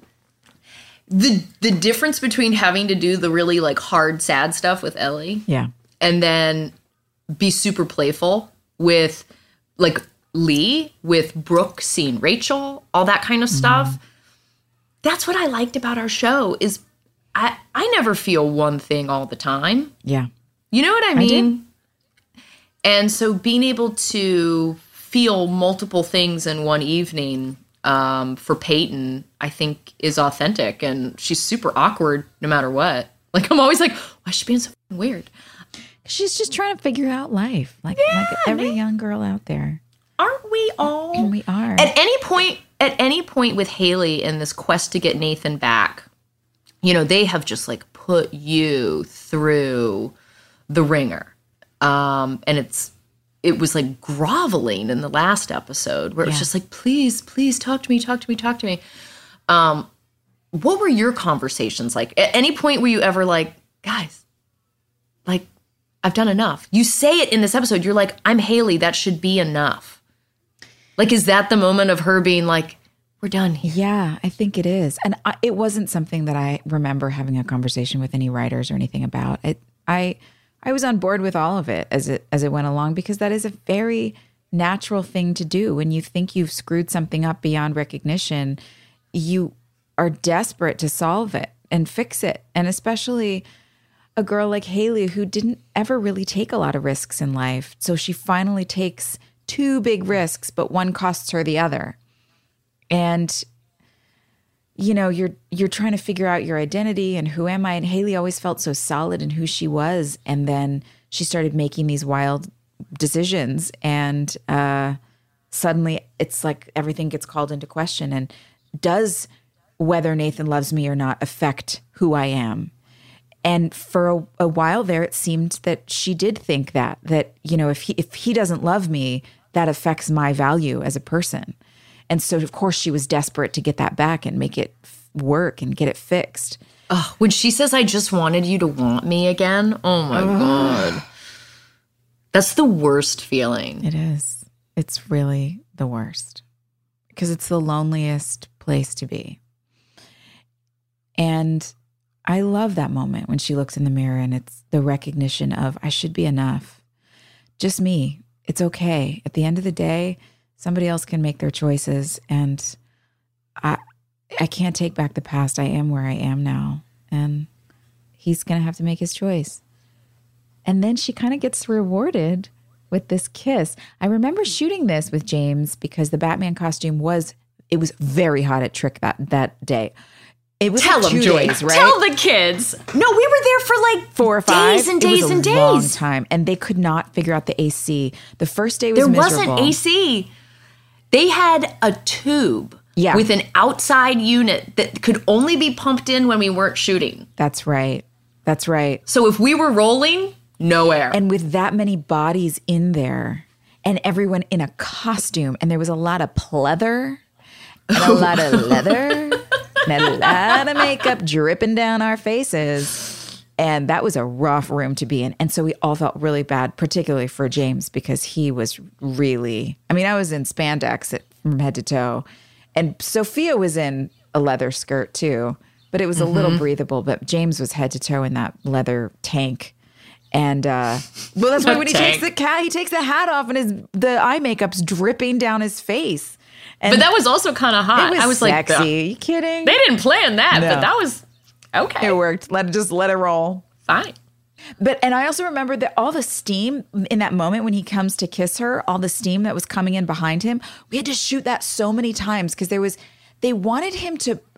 The difference between having to do the really like hard, sad stuff with Ellie. Yeah. And then be super playful with like Lee, with Brooke seeing Rachel, all that kind of stuff. That's what I liked about our show is I never feel one thing all the time. Yeah. You know what I mean? And so being able to feel multiple things in one evening for Peyton, I think is authentic, and she's super awkward no matter what. Like I'm always like, why is she being so weird? She's just trying to figure out life, like every young girl out there. Aren't we all? And we are. At any point with Haley in this quest to get Nathan back, you know, they have just like put you through the ringer. And it was like groveling in the last episode where it was just like, please talk to me. What were your conversations like? At any point were you ever like, guys, like, I've done enough? You say it in this episode. You're like, I'm Haley. That should be enough. Like, is that the moment of her being like, we're done here? Yeah, I think it is. And it wasn't something that I remember having a conversation with any writers or anything about. I was on board with all of it as it went along, because that is a very natural thing to do. When you think you've screwed something up beyond recognition, you are desperate to solve it and fix it. And especially a girl like Haley, who didn't ever really take a lot of risks in life. So she finally takes 2 big risks, but one costs her the other. And, you know, you're trying to figure out your identity and who am I? And Haley always felt so solid in who she was. And then she started making these wild decisions. And suddenly it's like everything gets called into question. And does whether Nathan loves me or not affect who I am? And for a while there, it seemed that she did think that, you know, if he doesn't love me, that affects my value as a person. And so, of course, she was desperate to get that back and make it work and get it fixed. Oh, when she says, I just wanted you to want me again. Oh, my God. That's the worst feeling. It is. It's really the worst because it's the loneliest place to be. And I love that moment when she looks in the mirror and it's the recognition of, I should be enough. Just me. It's okay. At the end of the day, somebody else can make their choices. And I can't take back the past. I am where I am now. And he's going to have to make his choice. And then she kind of gets rewarded with this kiss. I remember shooting this with James because the Batman costume was very hot at Trick that day. It was Tell like them, 2 Joy. days, right? Tell the kids. No, we were there for like 4 or 5 days and days and days. It was a long time, and they could not figure out the AC. The first day was there miserable. wasn't AC. They had a tube with an outside unit that could only be pumped in when we weren't shooting. That's right. That's right. So if we were rolling, no air. And with that many bodies in there, and everyone in a costume, and there was a lot of pleather, and a lot of leather. And a lot of makeup dripping down our faces. And that was a rough room to be in. And so we all felt really bad, particularly for James, because he was really, I mean, I was in spandex from head to toe. And Sophia was in a leather skirt too, but it was a little breathable. But James was head to toe in that leather tank. And well, that's why when he takes the hat off and the eye makeup's dripping down his face. But that was also kind of hot. I was like, sexy. Are you kidding? They didn't plan that, No. but that was okay. It worked. Let it roll. Fine. And I also remember that all the steam in that moment when he comes to kiss her, all the steam that was coming in behind him, we had to shoot that so many times because they wanted him to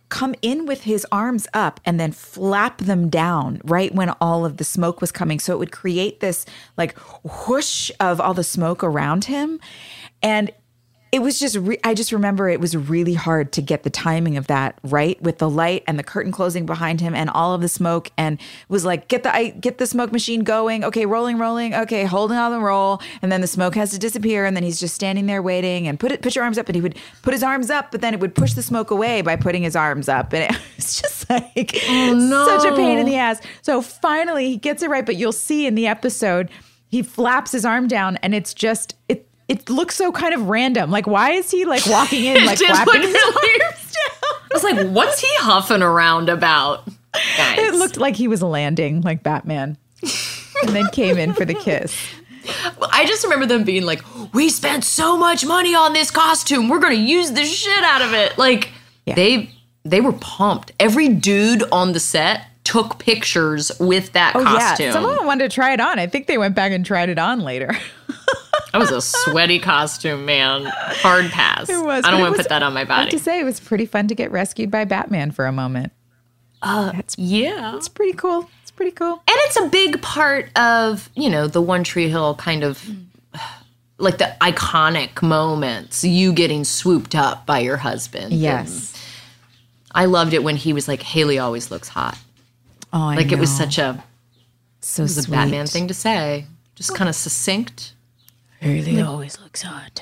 come in with his arms up and then flap them down right when all of the smoke was coming. So it would create this like whoosh of all the smoke around him. And it was just, I just remember it was really hard to get the timing of that right with the light and the curtain closing behind him and all of the smoke. And it was like, get the smoke machine going. Okay, rolling. Okay, holding on the roll. And then the smoke has to disappear. And then he's just standing there waiting and put your arms up. And he would put his arms up, but then it would push the smoke away by putting his arms up. And it was just like such a pain in the ass. So finally he gets it right. But you'll see in the episode, he flaps his arm down and it's just, it looks so kind of random. Like, why is he like walking in, like flapping his arms down? I was like, what's he huffing around about? Guys. It looked like he was landing like Batman and then came in for the kiss. Well, I just remember them being like, we spent so much money on this costume. We're going to use the shit out of it. Like, they were pumped. Every dude on the set took pictures with that costume. Yeah. Some of them wanted to try it on. I think they went back and tried it on later. That was a sweaty costume, man. Hard pass. It was. I don't want to put that on my body. I have to say, it was pretty fun to get rescued by Batman for a moment. Yeah. It's pretty cool. It's pretty cool. And it's a big part of, the One Tree Hill kind of, like the iconic moments, you getting swooped up by your husband. Yes. And I loved it when he was like, Haley always looks hot. Oh, I know. It was such a sweet. Batman thing to say. Just kind of succinct. Haley always looks hot.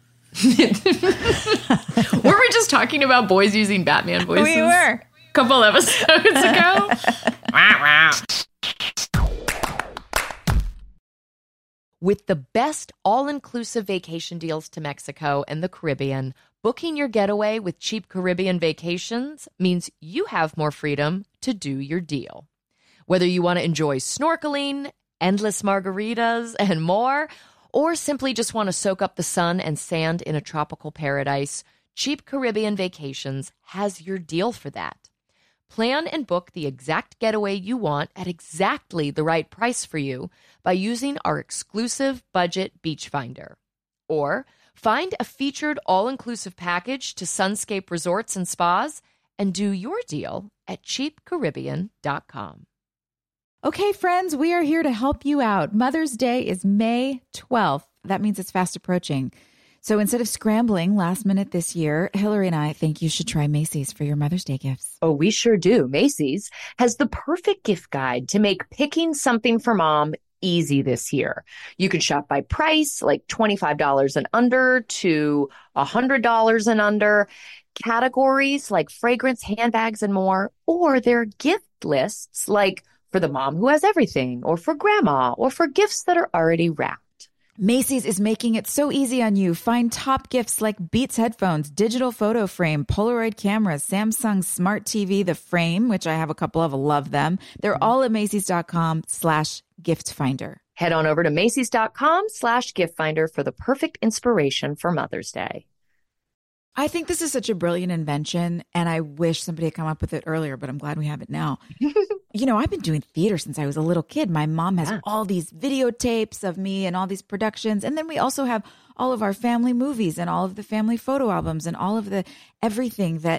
Were we just talking about boys using Batman voices? We were. A couple episodes ago. With the best all-inclusive vacation deals to Mexico and the Caribbean, booking your getaway with Cheap Caribbean Vacations means you have more freedom to do your deal. Whether you want to enjoy snorkeling, endless margaritas, and more, or simply just want to soak up the sun and sand in a tropical paradise, Cheap Caribbean Vacations has your deal for that. Plan and book the exact getaway you want at exactly the right price for you by using our exclusive budget beach finder. Or find a featured all-inclusive package to Sunscape Resorts and Spas and do your deal at cheapcaribbean.com. Okay, friends, we are here to help you out. Mother's Day is May 12th. That means it's fast approaching. So instead of scrambling last minute this year, Hillary and I think you should try Macy's for your Mother's Day gifts. Oh, we sure do. Macy's has the perfect gift guide to make picking something for mom easy this year. You can shop by price, like $25 and under to $100 and under, categories like fragrance, handbags, and more, or their gift lists like for the mom who has everything, or for grandma, or for gifts that are already wrapped. Macy's is making it so easy on you. Find top gifts like Beats headphones, digital photo frame, Polaroid cameras, Samsung Smart TV, the frame, which I have a couple of, love them. They're all at Macys.com/gift finder. Head on over to Macys.com/gift finder for the perfect inspiration for Mother's Day. I think this is such a brilliant invention, and I wish somebody had come up with it earlier, but I'm glad we have it now. I've been doing theater since I was a little kid. My mom has all these videotapes of me and all these productions. And then we also have all of our family movies and all of the family photo albums and all of the everything that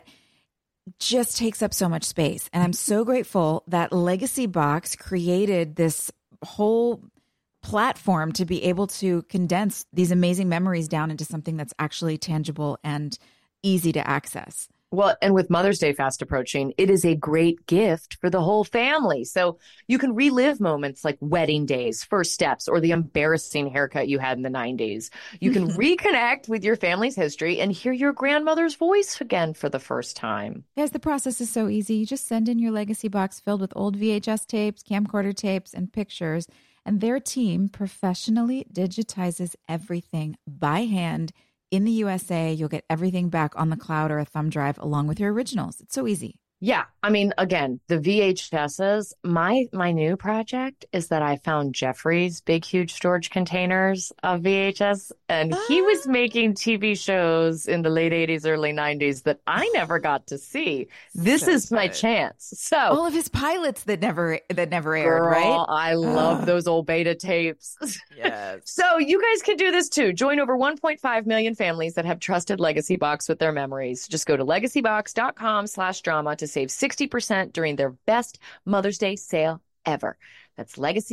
just takes up so much space. And I'm so grateful that Legacy Box created this whole platform to be able to condense these amazing memories down into something that's actually tangible and easy to access. Well, and with Mother's Day fast approaching, it is a great gift for the whole family. So you can relive moments like wedding days, first steps, or the embarrassing haircut you had in the 90s. You can reconnect with your family's history and hear your grandmother's voice again for the first time. Yes, the process is so easy. You just send in your Legacy Box filled with old VHS tapes, camcorder tapes, and pictures, and their team professionally digitizes everything by hand. In the USA, you'll get everything back on the cloud or a thumb drive along with your originals. It's so easy. Yeah. I mean, again, the VHSs, my new project is that I found Jeffrey's big, huge storage containers of VHS And he was making TV shows in the late 80s, early 90s that I never got to see. This is my chance. So all of his pilots that never aired, girl, right? I love those old beta tapes. Yes. So you guys can do this too. Join over 1.5 million families that have trusted Legacy Box with their memories. Just go to legacybox.com/drama to save 60% during their best Mother's Day sale ever. That's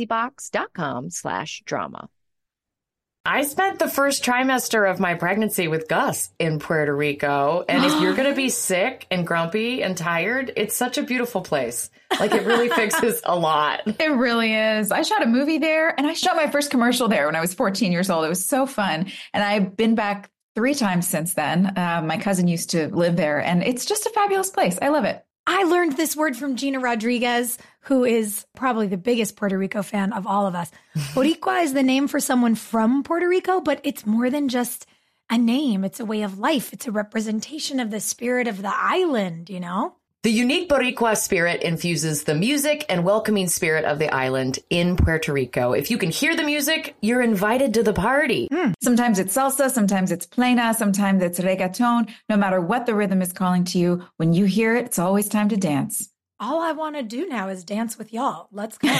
legacybox.com/drama. I spent the first trimester of my pregnancy with Gus in Puerto Rico. And if you're going to be sick and grumpy and tired, it's such a beautiful place. Like, it really fixes a lot. It really is. I shot a movie there, and I shot my first commercial there when I was 14 years old. It was so fun. And I've been back 3 times since then. My cousin used to live there, and it's just a fabulous place. I love it. I learned this word from Gina Rodriguez, who is probably the biggest Puerto Rico fan of all of us. Boricua is the name for someone from Puerto Rico, but it's more than just a name. It's a way of life. It's a representation of the spirit of the island, you know? The unique Boricua spirit infuses the music and welcoming spirit of the island in Puerto Rico. If you can hear the music, you're invited to the party. Sometimes it's salsa, sometimes it's plena, sometimes it's reggaeton. No matter what the rhythm is calling to you, when you hear it, it's always time to dance. All I want to do now is dance with y'all. Let's go.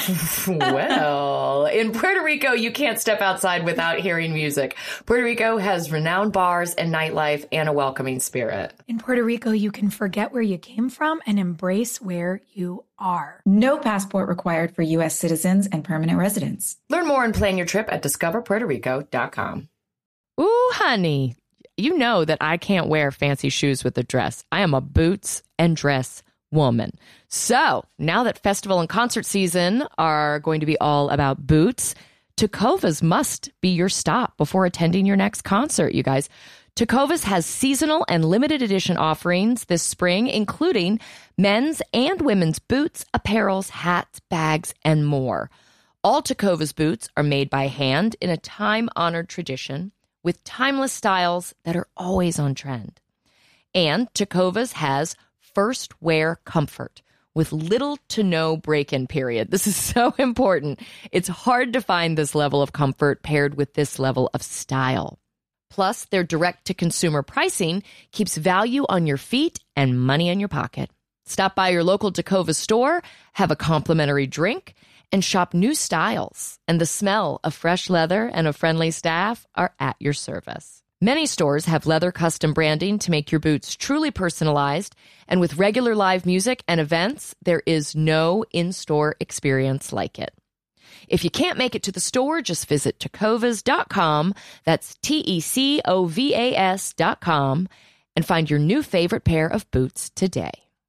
Well, in Puerto Rico, you can't step outside without hearing music. Puerto Rico has renowned bars and nightlife and a welcoming spirit. In Puerto Rico, you can forget where you came from and embrace where you are. No passport required for U.S. citizens and permanent residents. Learn more and plan your trip at discoverpuertorico.com. Ooh, honey, you know that I can't wear fancy shoes with a dress. I am a boots and dress woman. So now that festival and concert season are going to be all about boots, Tecovas must be your stop before attending your next concert, you guys. Tecovas has seasonal and limited edition offerings this spring, including men's and women's boots, apparels, hats, bags, and more. All Tecovas boots are made by hand in a time-honored tradition with timeless styles that are always on trend. And Tecovas has first wear comfort with little to no break-in period. This is so important. It's hard to find this level of comfort paired with this level of style. Plus, their direct-to-consumer pricing keeps value on your feet and money in your pocket. Stop by your local Tecovas store, have a complimentary drink, and shop new styles. And the smell of fresh leather and a friendly staff are at your service. Many stores have leather custom branding to make your boots truly personalized, and with regular live music and events, there is no in-store experience like it. If you can't make it to the store, just visit tecovas.com, that's TECOVAS.com, and find your new favorite pair of boots today.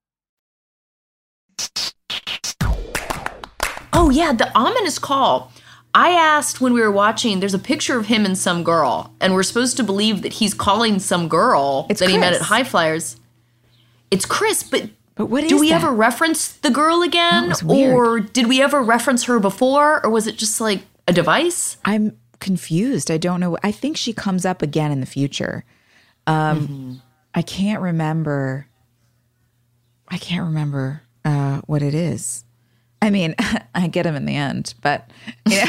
Oh yeah, the ominous call. I asked when we were watching, there's a picture of him and some girl, and we're supposed to believe that he's calling some girl that he met at High Flyers. It's Chris, but what is do we that? ever reference the girl again? Or did we ever reference her before? Or was it just like a device? I'm confused. I don't know. I think she comes up again in the future. I can't remember. What it is. I mean, I get him in the end, but yeah.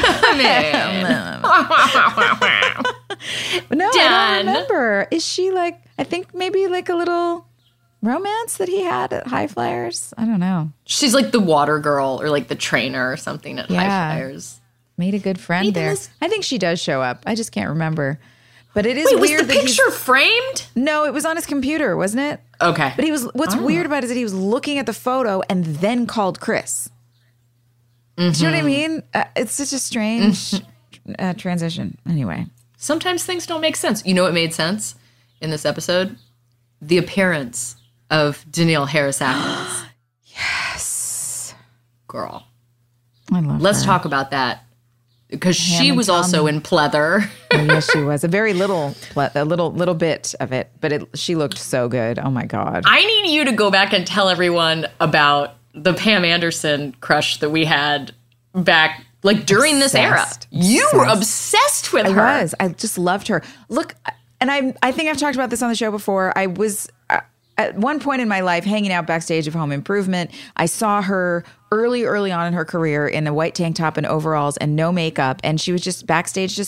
No, I don't remember. Is she like, I think maybe like a little romance that he had at High Flyers? I don't know. She's like the water girl or like the trainer or something at High Flyers. Made a good friend there. I think she does show up. I just can't remember. But it is weird. Was the picture framed? No, it was on his computer, wasn't it? Okay. But what's weird about it is that he was looking at the photo and then called Chris. Mm-hmm. Do you know what I mean? It's such a strange transition. Anyway. Sometimes things don't make sense. You know what made sense in this episode? The appearance of Danielle Harris Atkins. Yes. Girl. I love Let's her. talk about that. Because she was also in pleather. Oh, yes, she was. A very little bit of it. But she looked so good. Oh, my God. I need you to go back and tell everyone about the Pam Anderson crush that we had back, like, during this era. You were obsessed with her. I was. I just loved her. Look, and I think I've talked about this on the show before. I was at one point in my life hanging out backstage of Home Improvement. I saw her early on in her career in a white tank top and overalls and no makeup. And she was just backstage, just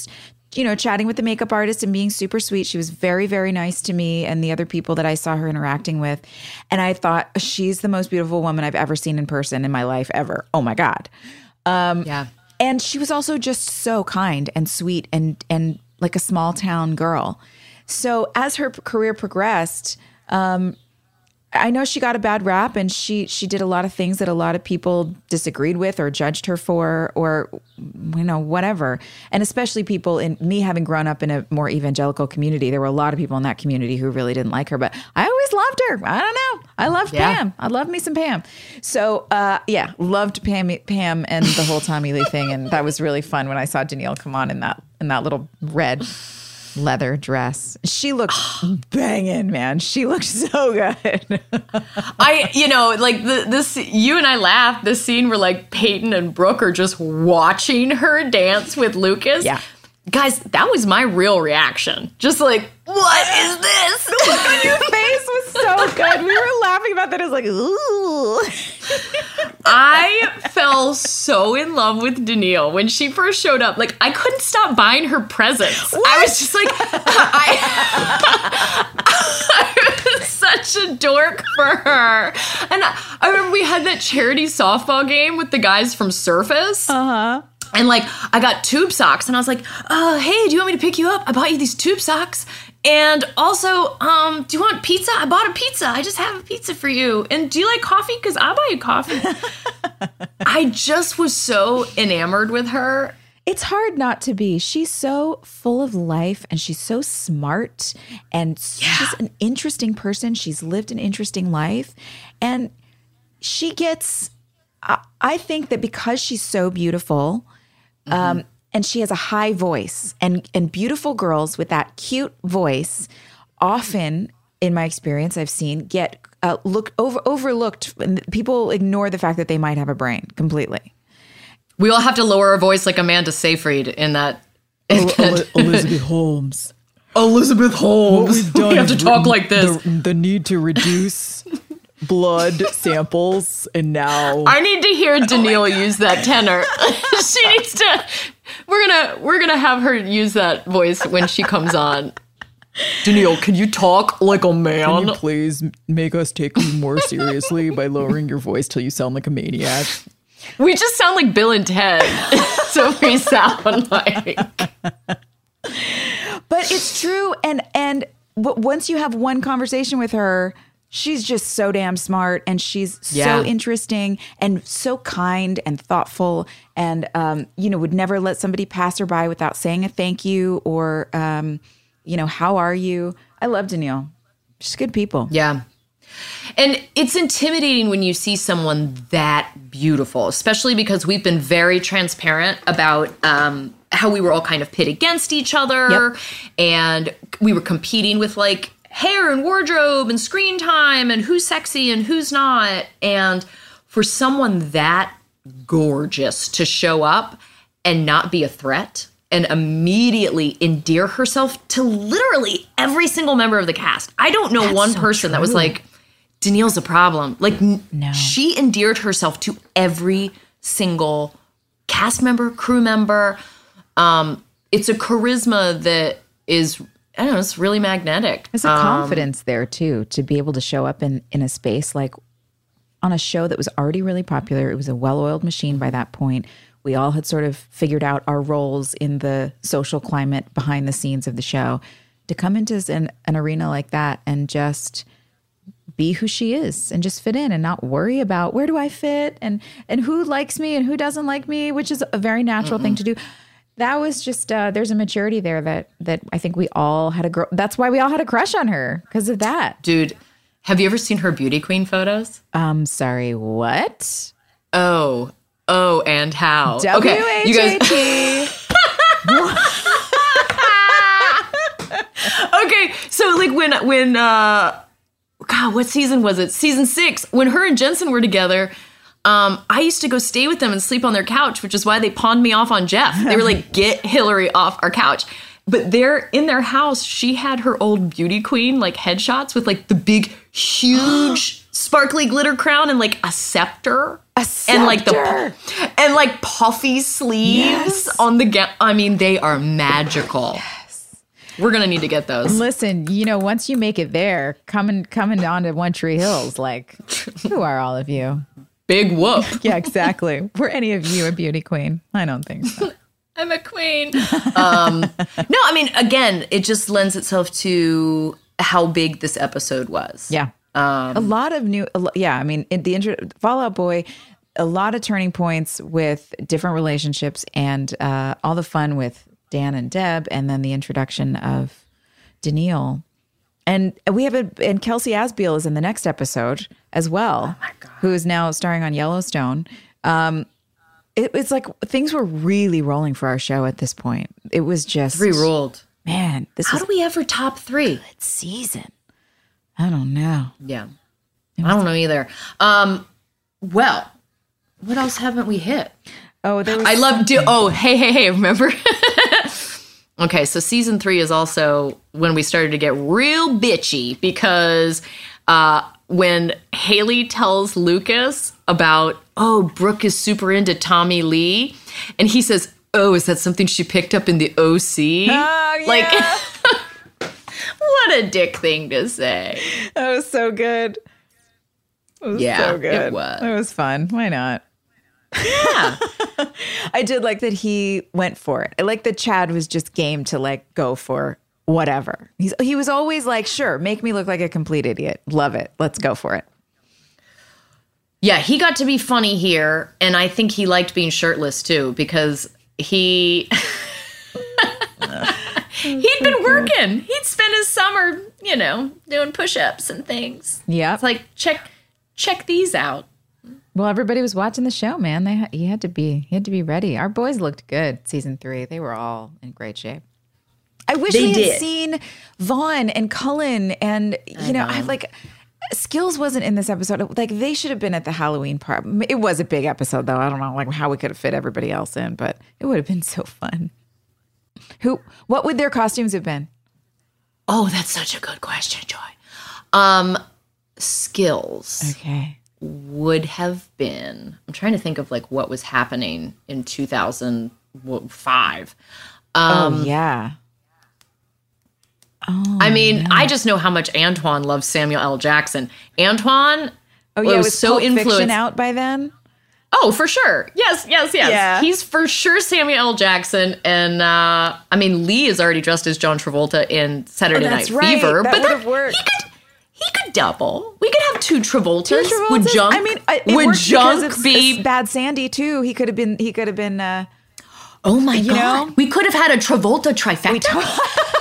chatting with the makeup artist and being super sweet. She was very, very nice to me and the other people that I saw her interacting with. And I thought, she's the most beautiful woman I've ever seen in person in my life ever. Oh my God. Yeah. And she was also just so kind and sweet and like a small town girl. So as her career progressed, I know she got a bad rap, and she did a lot of things that a lot of people disagreed with or judged her for, or whatever. And especially people in me having grown up in a more evangelical community, there were a lot of people in that community who really didn't like her. But I always loved her. I don't know. I loved Pam. I love me some Pam. So loved Pam and the whole Tommy Lee thing, and that was really fun when I saw Danneel come on in that little red leather dress. She looked banging, man. She looked so good. You and I laughed. The scene where like Peyton and Brooke are just watching her dance with Lucas. Yeah. Guys, that was my real reaction. Just like, what is this? The look on your face was so good. We were laughing about that. It was like, ooh. I fell so in love with Danneel when she first showed up. Like, I couldn't stop buying her presents. What? I was just like, I was such a dork for her. And I remember we had that charity softball game with the guys from Surface. Uh-huh. And like, I got tube socks, and I was like, hey, do you want me to pick you up? I bought you these tube socks. And also, do you want pizza? I bought a pizza. I just have a pizza for you. And do you like coffee? Because I'll buy you coffee. I just was so enamored with her. It's hard not to be. She's so full of life, and she's so smart, and she's an interesting person. She's lived an interesting life. And she gets, I think that because she's so beautiful, and she has a high voice, and beautiful girls with that cute voice often, in my experience, I've seen get overlooked. And people ignore the fact that they might have a brain completely. We all have to lower our voice like Amanda Seyfried in that. Elizabeth Holmes. Elizabeth Holmes. We have to talk like this. The need to reduce blood samples, and now I need to hear Danneel use that tenor. She needs to. We're gonna have her use that voice when she comes on. Danneel, can you talk like a man? Can you please make us take you more seriously by lowering your voice till you sound like a maniac? We just sound like Bill and Ted. So we sound like. But it's true, and once you have one conversation with her, she's just so damn smart, and she's so interesting and so kind and thoughtful, and would never let somebody pass her by without saying a thank you or how are you? I love Danneel. She's good people. Yeah. And it's intimidating when you see someone that beautiful, especially because we've been very transparent about how we were all kind of pit against each other, and we were competing with like hair and wardrobe and screen time and who's sexy and who's not. And for someone that gorgeous to show up and not be a threat and immediately endear herself to literally every single member of the cast. I don't know one person that was like, Danneel's a problem. Like, no. She endeared herself to every single cast member, crew member. It's a charisma that is, I don't know, it's really magnetic. There's a confidence there, too, to be able to show up in a space like on a show that was already really popular. It was a well-oiled machine by that point. We all had sort of figured out our roles in the social climate behind the scenes of the show. To come into an arena like that and just be who she is and just fit in and not worry about where do I fit and who likes me and who doesn't like me, which is a very natural thing to do. That was just, there's a maturity there that I think we all had that's why we all had a crush on her, because of that. Dude, have you ever seen her beauty queen photos? Sorry, what? Oh, and how? W-H-A-T. You guys. Okay, so like when God, what season was it? Season 6, when her and Jensen were together, I used to go stay with them and sleep on their couch, which is why they pawned me off on Jeff. They were like, get Hillary off our couch. But in their house, she had her old beauty queen like headshots with like the big, huge sparkly glitter crown and like a scepter. And like and like puffy sleeves on the gown. I mean, they are magical. Yes. We're gonna need to get those. Listen, once you make it there, coming onto One Tree Hills, like, who are all of you? Big whoop. Yeah, exactly. Were any of you a beauty queen? I don't think so. I'm a queen. No, I mean, again, it just lends itself to how big this episode was. Yeah. A lot of new, I mean, in the Fall Out Boy, a lot of turning points with different relationships and all the fun with Dan and Deb, and then the introduction of Daniil. And we have and Kelsey Asbiel is in the next episode as well, who is now starring on Yellowstone. It's like things were really rolling for our show at this point. It was just 3 ruled. Man, how do we ever top 3? Good season. I don't know. Yeah, I don't know either. Well, what else haven't we hit? Oh, there was I love. Hey! Remember? Okay, so season 3 is also when we started to get real bitchy because when Haley tells Lucas about, Brooke is super into Tommy Lee, and he says, is that something she picked up in the OC? Oh, yeah. Like, what a dick thing to say. That was so good. It was so good. It was. It was fun. Why not? Yeah. I did like that he went for it. I like that Chad was just game to like go for whatever. He was always like, sure, make me look like a complete idiot. Love it. Let's go for it. Yeah, he got to be funny here, and I think he liked being shirtless too because he'd been working. He'd spent his summer, doing push-ups and things. Yeah. It's like, check these out. Well, everybody was watching the show, man. He had to be ready. Our boys looked good season 3. They were all in great shape. I wish we had seen Vaughn and Cullen and, I like Skills wasn't in this episode. Like they should have been at the Halloween part. It was a big episode though. I don't know like how we could have fit everybody else in, but it would have been so fun. What would their costumes have been? Oh, that's such a good question, Joy. Skills. Okay. Would have been, I'm trying to think of like what was happening in 2005. Yeah. I mean, I just know how much Antoine loves Samuel L. Jackson. Antoine was so Pulp influenced. Fiction out by then? Oh, for sure. Yes. Yeah. He's for sure Samuel L. Jackson. And I mean, Lee is already dressed as John Travolta in Saturday Night Fever. That but would have worked. He could double. We could have 2 Travoltas. Would Junk? I mean, would Junk be Bad Sandy too? He could have been. Oh my God! We could have had a Travolta trifecta.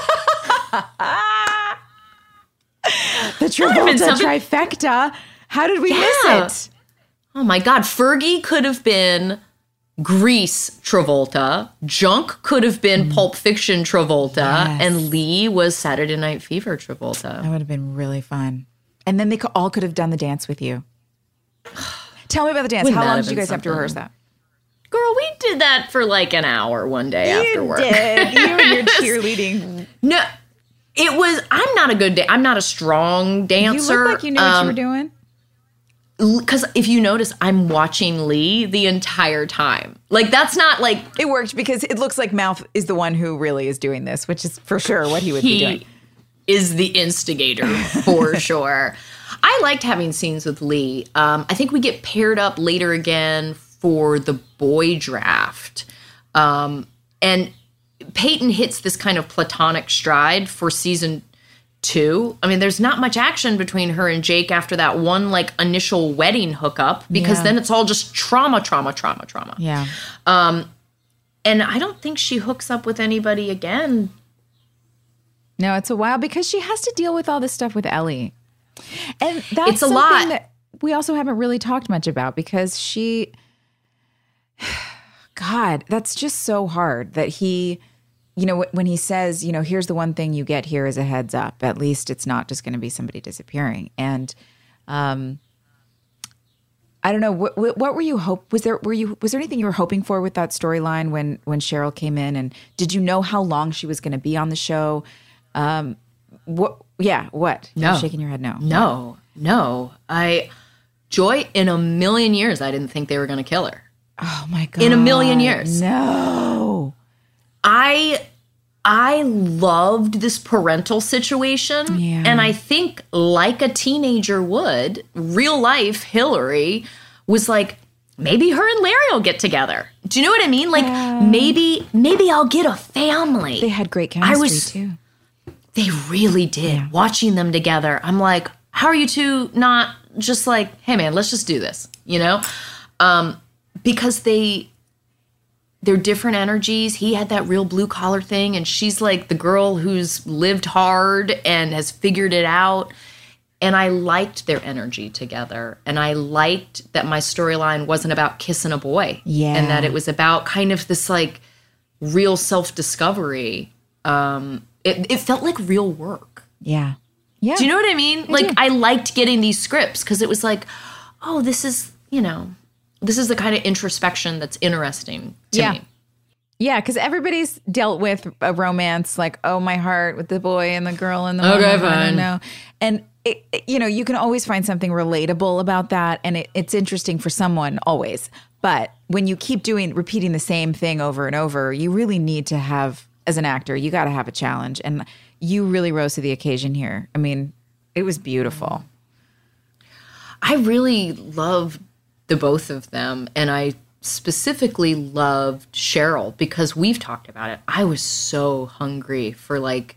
The Travolta trifecta. How did we miss it? Oh my God! Fergie could have been Grease Travolta. Junk could have been Pulp Fiction Travolta, and Lee was Saturday Night Fever Travolta. That would have been really fun. And then they all could have done the dance with you. Tell me about the dance. How long did you guys have to rehearse that? Girl, we did that for like an hour one day after work. You did. You and your cheerleading. No, it was. I'm not a strong dancer. You looked like you knew what you were doing. Because if you notice, I'm watching Lee the entire time. Like, that's not like... It worked because it looks like Mouth is the one who really is doing this, which is for sure what he would be doing. He is the instigator, for sure. I liked having scenes with Lee. I think we get paired up later again for the boy draft. And Peyton hits this kind of platonic stride for season 2. I mean, there's not much action between her and Jake after that one like initial wedding hookup because then it's all just trauma. Yeah. And I don't think she hooks up with anybody again. No, it's a while because she has to deal with all this stuff with Ellie. And that's it's a lot that we also haven't really talked much about because God, that's just so hard that he, when he says, here's the one thing you get here is a heads up. At least it's not just going to be somebody disappearing. And I don't know. What were you was there anything you were hoping for with that storyline when Cheryl came in? And did you know how long she was going to be on the show? What? No. You're shaking your head. No. No. Joy, in a million years, I didn't think they were going to kill her. Oh my God. In a million years. No. I loved this parental situation. Yeah. And I think, like a teenager would, real life Hillary was like, maybe her and Larry will get together. Do you know what I mean? Like, maybe I'll get a family. They had great chemistry too. They really did. Yeah. Watching them together, I'm like, how are you two not just like, hey man, let's just do this, you know? Because they're different energies. He had that real blue collar thing, and she's like the girl who's lived hard and has figured it out. And I liked their energy together. And I liked that my storyline wasn't about kissing a boy. Yeah. And that it was about kind of this like real self-discovery. It felt like real work. Yeah. Yeah. Do you know what I mean? I liked getting these scripts because it was like, oh, this is the kind of introspection that's interesting to me. Yeah, because everybody's dealt with a romance like, oh, my heart with the boy and the girl and the mom. Okay, I fine. don't know. And, you can always find something relatable about that. And it's interesting for someone always. But when you keep repeating the same thing over and over, you really need to have, as an actor, you got to have a challenge. And you really rose to the occasion here. I mean, it was beautiful. I really loved the both of them. And I specifically loved Cheryl because we've talked about it. I was so hungry for like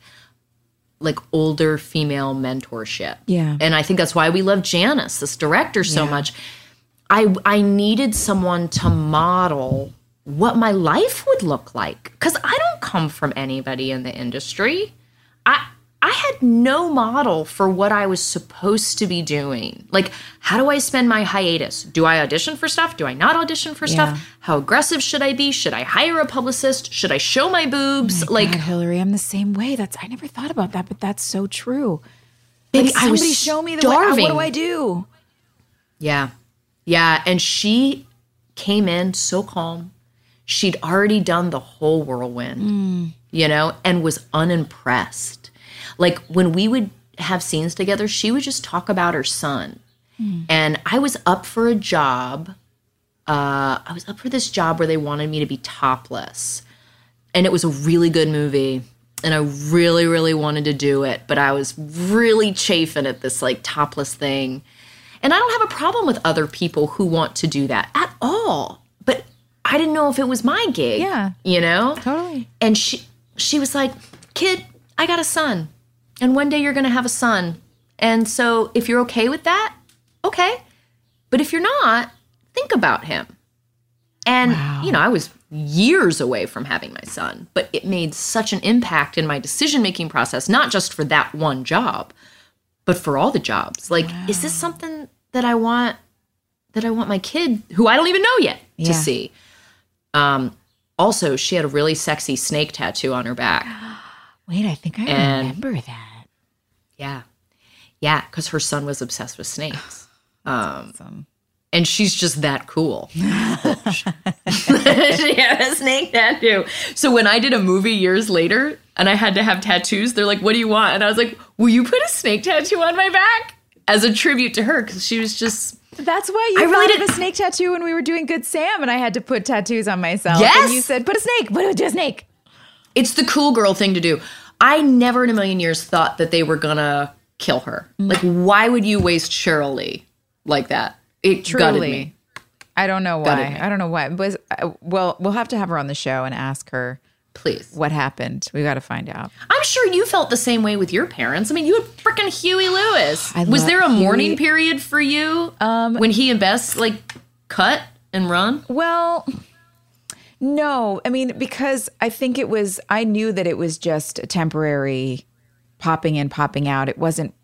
older female mentorship. Yeah. And I think that's why we love Janice, this director, so much. I needed someone to model what my life would look like. Because I don't come from anybody in the industry. I had no model for what I was supposed to be doing. Like, how do I spend my hiatus? Do I audition for stuff? Do I not audition for stuff? How aggressive should I be? Should I hire a publicist? Should I show my boobs? Oh my God, Hillary, I'm the same way. I never thought about that, but that's so true. Baby, like, somebody show me the way. What do I do? Yeah. Yeah. And she came in so calm. She'd already done the whole whirlwind, and was unimpressed. Like, when we would have scenes together, she would just talk about her son. And I was up for a job. I was up for this job where they wanted me to be topless. And it was a really good movie. And I really, really wanted to do it. But I was really chafing at this, like, topless thing. And I don't have a problem with other people who want to do that at all. But I didn't know if it was my gig. Yeah. Totally. And she was like, kid, I got a son. And one day you're going to have a son. And so if you're okay with that, okay. But if you're not, think about him. And, I was years away from having my son. But it made such an impact in my decision-making process, not just for that one job, but for all the jobs. Like, is this something that I want my kid, who I don't even know yet, to see? Also, she had a really sexy snake tattoo on her back. Wait, I think I remember that. Yeah. Yeah, because her son was obsessed with snakes. Awesome. And she's just that cool. She had a snake tattoo. So when I did a movie years later and I had to have tattoos, they're like, what do you want? And I was like, will you put a snake tattoo on my back? As a tribute to her, because she was just... That's why you thought of a snake tattoo when we were doing Good Sam, and I had to put tattoos on myself. Yes! And you said, put a snake. Do a snake. It's the cool girl thing to do. I never in a million years thought that they were going to kill her. Like, why would you waste Cheryl Lee like that? It gutted me. I don't know why. I don't know why. Well, we'll have to have her on the show and ask her, please, what happened. We got to find out. I'm sure you felt the same way with your parents. I mean, you had freaking Huey Lewis. Was there a mourning period for you when he and Bess cut and run? Well, no. I mean, because I knew that it was just a temporary popping in, popping out. It wasn't.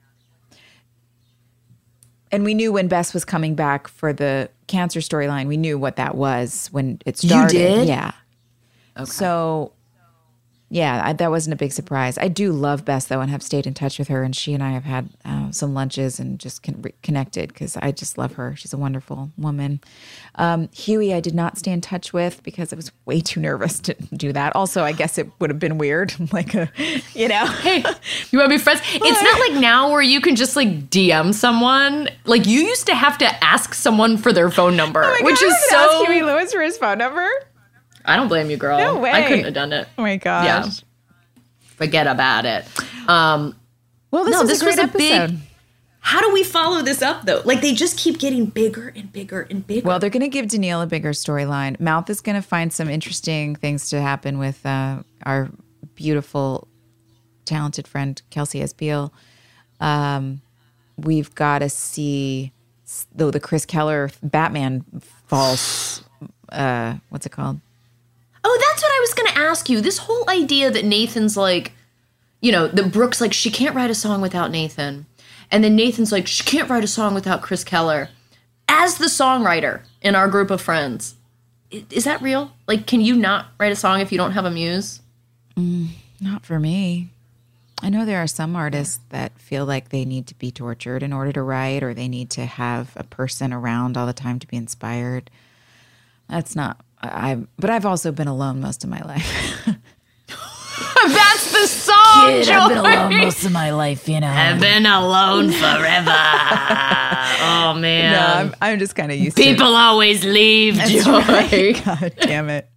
And we knew when Bess was coming back for the cancer storyline, we knew what that was when it started. You did? Yeah. Okay. So Yeah, that wasn't a big surprise. I do love Bess, though, and have stayed in touch with her. And she and I have had some lunches and just connected because I just love her. She's a wonderful woman. Huey, I did not stay in touch with because I was way too nervous to do that. Also, I guess it would have been weird. Like, hey, you want to be friends? It's not like now where you can just like DM someone. Like you used to have to ask someone for their phone number, which is so. Ask Huey Lewis for his phone number. I don't blame you, girl. No way. I couldn't have done it. Oh my gosh. Yeah. Forget about it. Well, this was a big. How do we follow this up, though? Like, they just keep getting bigger and bigger and bigger. Well, they're going to give Danielle a bigger storyline. Mouth is going to find some interesting things to happen with our beautiful, talented friend, Kelsey Esbiel. We've got to see, though, the Chris Keller Batman false, what's it called? Oh, that's what I was going to ask you. This whole idea that Nathan's like, that Brooke's like, she can't write a song without Nathan. And then Nathan's like, she can't write a song without Chris Keller. As the songwriter in our group of friends, is that real? Like, can you not write a song if you don't have a muse? Not for me. I know there are some artists that feel like they need to be tortured in order to write, or they need to have a person around all the time to be inspired. That's not... But I've also been alone most of my life. That's the song, Kid, I've been alone most of my life, I've been alone forever. Oh, man. No, I'm just kind of used to it. People always leave, That's Joy. Right. God damn it.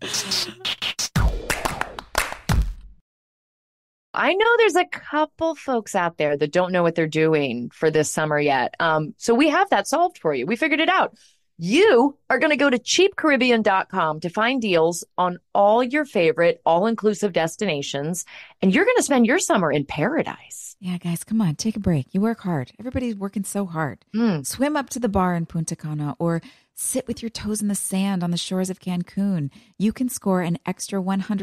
I know there's a couple folks out there that don't know what they're doing for this summer yet. So we have that solved for you. We figured it out. You are going to go to cheapcaribbean.com to find deals on all your favorite all-inclusive destinations, and you're going to spend your summer in paradise. Yeah, guys, come on, take a break. You work hard. Everybody's working so hard. Swim up to the bar in Punta Cana or sit with your toes in the sand on the shores of Cancun. You can score an extra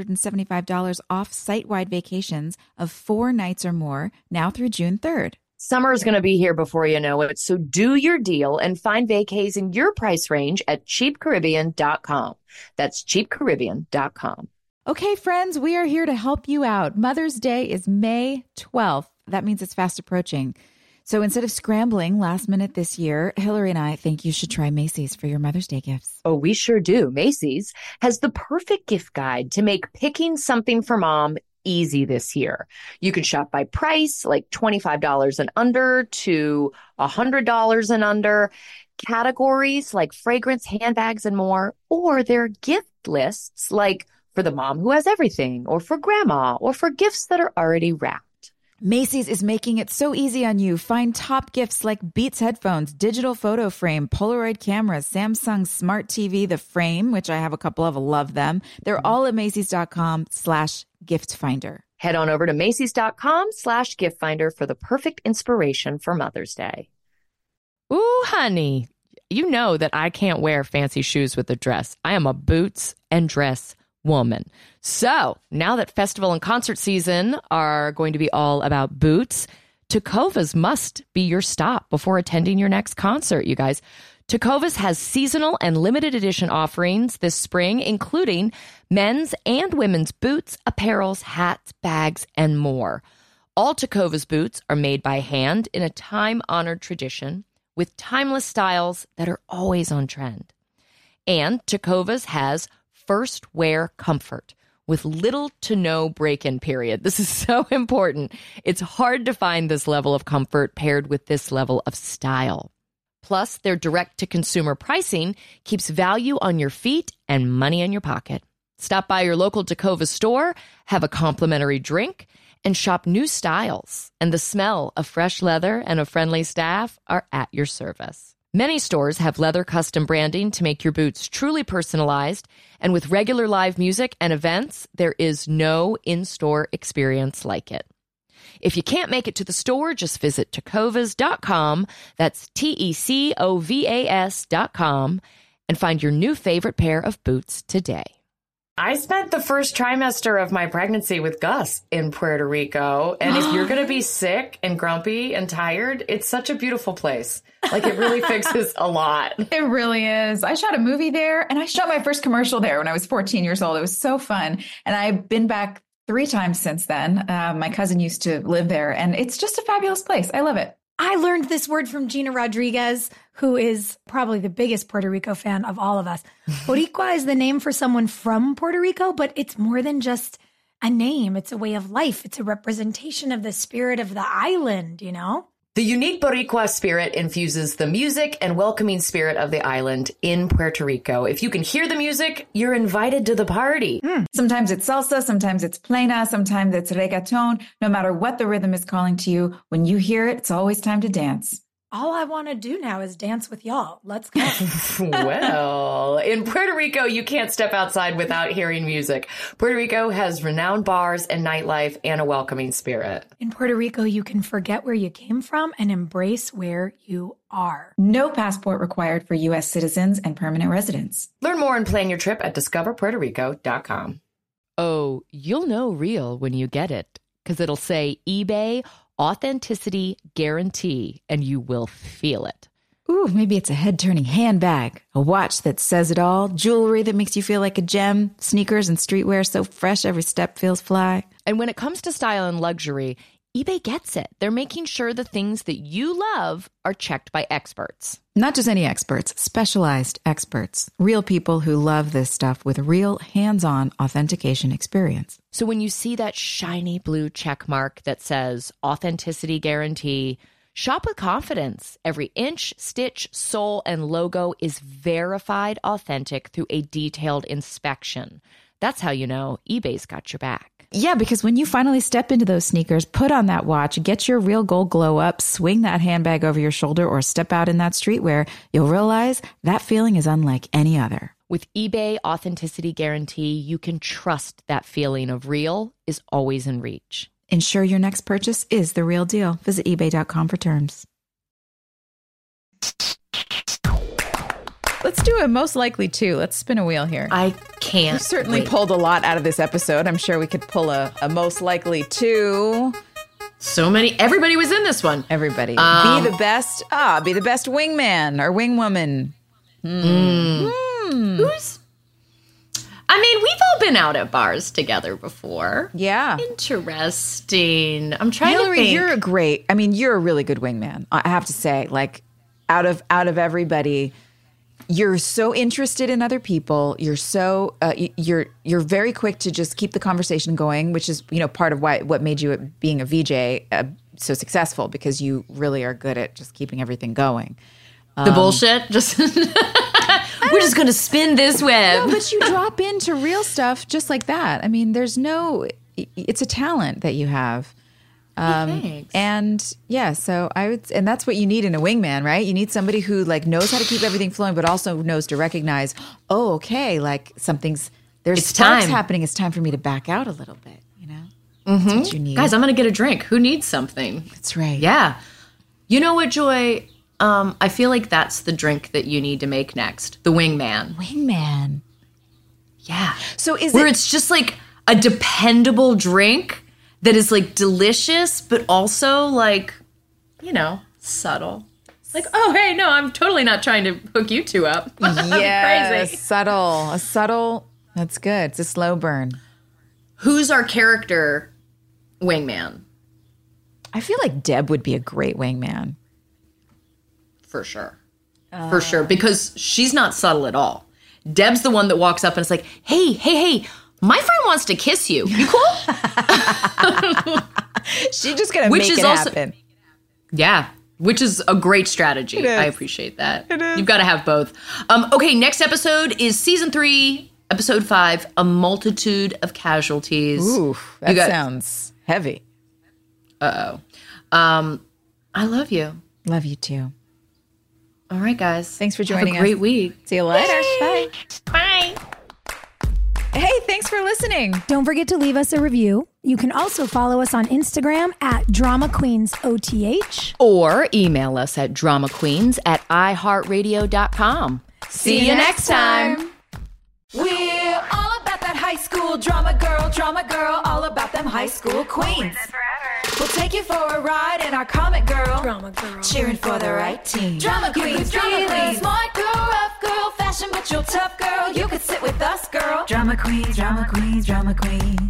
$175 off site-wide vacations of 4 nights or more now through June 3rd. Summer is going to be here before you know it, so do your deal and find vacays in your price range at cheapcaribbean.com. That's cheapcaribbean.com. Okay, friends, we are here to help you out. Mother's Day is May 12th. That means it's fast approaching. So instead of scrambling last minute this year, Hillary and I think you should try Macy's for your Mother's Day gifts. Oh, we sure do. Macy's has the perfect gift guide to make picking something for mom easy this year. You can shop by price, like $25 and under to $100 and under, categories like fragrance, handbags, and more, or there are gift lists like for the mom who has everything, or for grandma, or for gifts that are already wrapped. Macy's is making it so easy on you. Find top gifts like Beats headphones, digital photo frame, Polaroid cameras, Samsung Smart TV, the frame, which I have a couple of, love them. They're all at Macy's.com/gift finder. Head on over to Macy's.com/gift finder for the perfect inspiration for Mother's Day. Ooh, honey, you know that I can't wear fancy shoes with a dress. I am a boots and dress woman. So now that festival and concert season are going to be all about boots, Tecovas must be your stop before attending your next concert, you guys. Tecovas has seasonal and limited edition offerings this spring, including men's and women's boots, apparels, hats, bags, and more. All Tecovas boots are made by hand in a time-honored tradition with timeless styles that are always on trend. And Tecovas has first wear comfort with little to no break-in period. This is so important. It's hard to find this level of comfort paired with this level of style. Plus, their direct-to-consumer pricing keeps value on your feet and money in your pocket. Stop by your local Tecovas store, have a complimentary drink, and shop new styles. And the smell of fresh leather and a friendly staff are at your service. Many stores have leather custom branding to make your boots truly personalized, and with regular live music and events, there is no in-store experience like it. If you can't make it to the store, just visit tecovas.com, that's TECOVAS.com, and find your new favorite pair of boots today. I spent the first trimester of my pregnancy with Gus in Puerto Rico. And if you're going to be sick and grumpy and tired, it's such a beautiful place. Like, it really fixes a lot. It really is. I shot a movie there, and I shot my first commercial there when I was 14 years old. It was so fun. And I've been back 3 times since then. My cousin used to live there, and it's just a fabulous place. I love it. I learned this word from Gina Rodriguez, who is probably the biggest Puerto Rico fan of all of us. Boricua is the name for someone from Puerto Rico, but it's more than just a name. It's a way of life. It's a representation of the spirit of the island, you know? The unique Boricua spirit infuses the music and welcoming spirit of the island in Puerto Rico. If you can hear the music, you're invited to the party. Sometimes it's salsa, sometimes it's plena, sometimes it's reggaeton. No matter what the rhythm is calling to you, when you hear it, it's always time to dance. All I want to do now is dance with y'all. Let's go. Well, in Puerto Rico, you can't step outside without hearing music. Puerto Rico has renowned bars and nightlife and a welcoming spirit. In Puerto Rico, you can forget where you came from and embrace where you are. No passport required for U.S. citizens and permanent residents. Learn more and plan your trip at discoverpuertorico.com. Oh, you'll know real when you get it, because it'll say eBay Authenticity Guarantee, and you will feel it. Ooh, maybe it's a head-turning handbag, a watch that says it all, jewelry that makes you feel like a gem, sneakers and streetwear so fresh every step feels fly. And when it comes to style and luxury, eBay gets it. They're making sure the things that you love are checked by experts. Not just any experts, specialized experts. Real people who love this stuff with real hands-on authentication experience. So when you see that shiny blue check mark that says Authenticity Guarantee, shop with confidence. Every inch, stitch, sole, and logo is verified authentic through a detailed inspection. That's how you know eBay's got your back. Yeah, because when you finally step into those sneakers, put on that watch, get your real gold glow up, swing that handbag over your shoulder, or step out in that streetwear, you'll realize that feeling is unlike any other. With eBay Authenticity Guarantee, you can trust that feeling of real is always in reach. Ensure your next purchase is the real deal. Visit ebay.com for terms. Let's do a most likely to. Let's spin a wheel here. I can't. We certainly pulled a lot out of this episode. I'm sure we could pull a most likely to. So many. Everybody was in this one. Everybody. Be the best. Be the best wingman or wingwoman. Who's? I mean, we've all been out at bars together before. Yeah. Interesting. I'm trying Hillary, to think. you're you're a really good wingman. I have to say, like, out of everybody, you're so interested in other people. You're so you're very quick to just keep the conversation going, which is, you know, part of what made you being a VJ so successful, because you really are good at just keeping everything going. The bullshit, just we're just gonna spin this web. No, but you drop into real stuff just like that. I mean, it's a talent that you have. Thanks. And yeah, so and that's what you need in a wingman, right? You need somebody who like knows how to keep everything flowing, but also knows to recognize, oh, okay, like there's sparks happening. It's time for me to back out a little bit, you know? That's what you need. Guys, I'm going to get a drink. Who needs something? That's right. Yeah. You know what, Joy? I feel like that's the drink that you need to make next. The wingman. Wingman. Yeah. So it's just like a dependable drink that is like delicious, but also like, you know, subtle. Like, oh, hey, no, I'm totally not trying to hook you two up. Yeah, crazy. A subtle, that's good. It's a slow burn. Who's our character wingman? I feel like Deb would be a great wingman. For sure. For sure. Because she's not subtle at all. Deb's the one that walks up and is like, hey, my friend wants to kiss you. You cool? She's just going to make it happen. Yeah, which is a great strategy. I appreciate that. It is. You've got to have both. Okay, next episode is season 3, episode 5, A Multitude of Casualties. Ooh, that sounds heavy. Uh-oh. I love you. Love you too. All right, guys. Thanks for joining us. Have a great week. See you later. Bye. Bye. Hey, thanks for listening. Don't forget to leave us a review. You can also follow us on Instagram at DramaQueensOTH. Or email us at dramaqueens@iheartradio.com. See you next time. We're all about that high school drama girl, all about them high school queens. We'll take you for a ride in our comic girl, cheering for the right team. Drama queens, smart girl, rough girl, fashion but you're tough girl. You could sit with us, girl. Drama queens,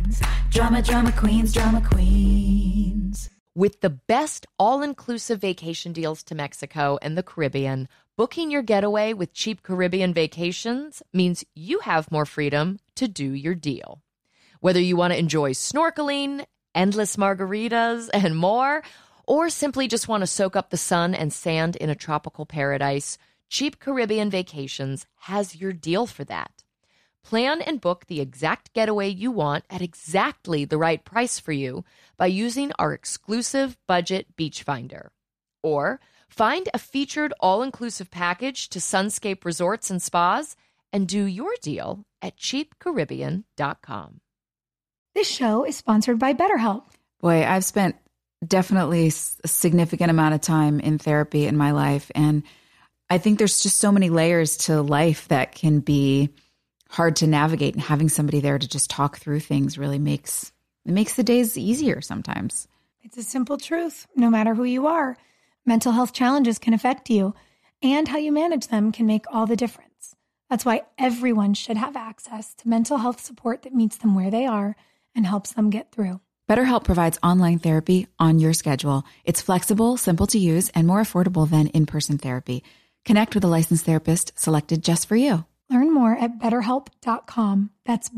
Drama, drama queens, drama queens. With the best all-inclusive vacation deals to Mexico and the Caribbean, booking your getaway with Cheap Caribbean Vacations means you have more freedom to do your deal. Whether you want to enjoy snorkeling, endless margaritas, and more, or simply just want to soak up the sun and sand in a tropical paradise, Cheap Caribbean Vacations has your deal for that. Plan and book the exact getaway you want at exactly the right price for you by using our exclusive budget beach finder. Or find a featured all-inclusive package to Sunscape Resorts and Spas and do your deal at cheapcaribbean.com. This show is sponsored by BetterHelp. Boy, I've spent definitely a significant amount of time in therapy in my life. And I think there's just so many layers to life that can be hard to navigate. And having somebody there to just talk through things really makes the days easier sometimes. It's a simple truth. No matter who you are, mental health challenges can affect you, and how you manage them can make all the difference. That's why everyone should have access to mental health support that meets them where they are and helps them get through. BetterHelp provides online therapy on your schedule. It's flexible, simple to use, and more affordable than in-person therapy. Connect with a licensed therapist selected just for you. Learn more at BetterHelp.com. That's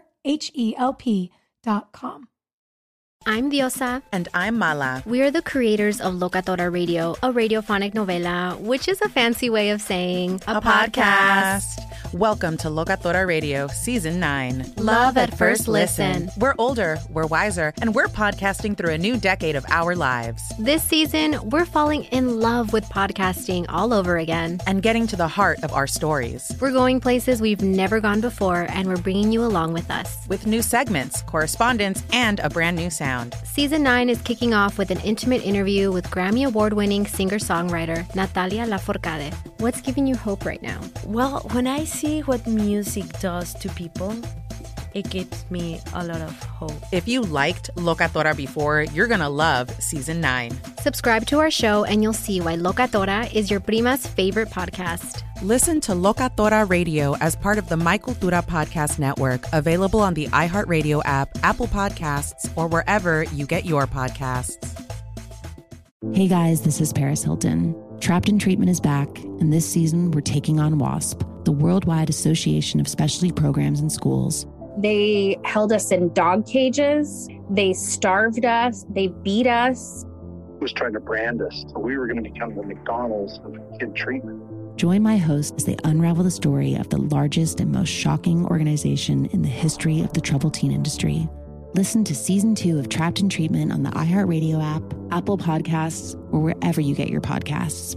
BetterHelp.com. I'm Diosa. And I'm Mala. We are the creators of Locatora Radio, a radiophonic novela, which is a fancy way of saying a podcast. Welcome to Locatora Radio, Season 9. Love at first listen. We're older, we're wiser, and we're podcasting through a new decade of our lives. This season, we're falling in love with podcasting all over again. And getting to the heart of our stories. We're going places we've never gone before, and we're bringing you along with us. With new segments, correspondence, and a brand new sound. Season 9 is kicking off with an intimate interview with Grammy Award-winning singer-songwriter Natalia Lafourcade. What's giving you hope right now? Well, when I see what music does to people, it gives me a lot of hope. If you liked Locatora before, you're going to love Season 9. Subscribe to our show and you'll see why Locatora is your prima's favorite podcast. Listen to Locatora Radio as part of the My Cultura Podcast Network, available on the iHeartRadio app, Apple Podcasts, or wherever you get your podcasts. Hey guys, this is Paris Hilton. Trapped in Treatment is back, and this season we're taking on WASP, the Worldwide Association of Specialty Programs in Schools. They held us in dog cages. They starved us. They beat us. Was trying to brand us. So we were going to become the McDonald's of kid treatment. Join my host as they unravel the story of the largest and most shocking organization in the history of the troubled teen industry. Listen to Season 2 of Trapped in Treatment on the iHeartRadio app, Apple Podcasts, or wherever you get your podcasts.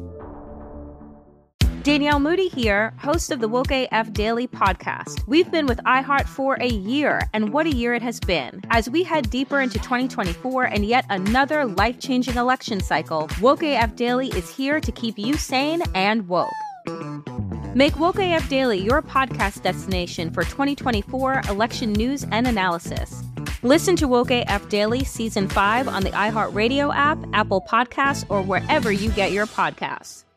Danielle Moody here, host of the Woke AF Daily podcast. We've been with iHeart for a year, and what a year it has been. As we head deeper into 2024 and yet another life-changing election cycle, Woke AF Daily is here to keep you sane and woke. Make Woke AF Daily your podcast destination for 2024 election news and analysis. Listen to Woke AF Daily Season 5 on the iHeartRadio app, Apple Podcasts, or wherever you get your podcasts.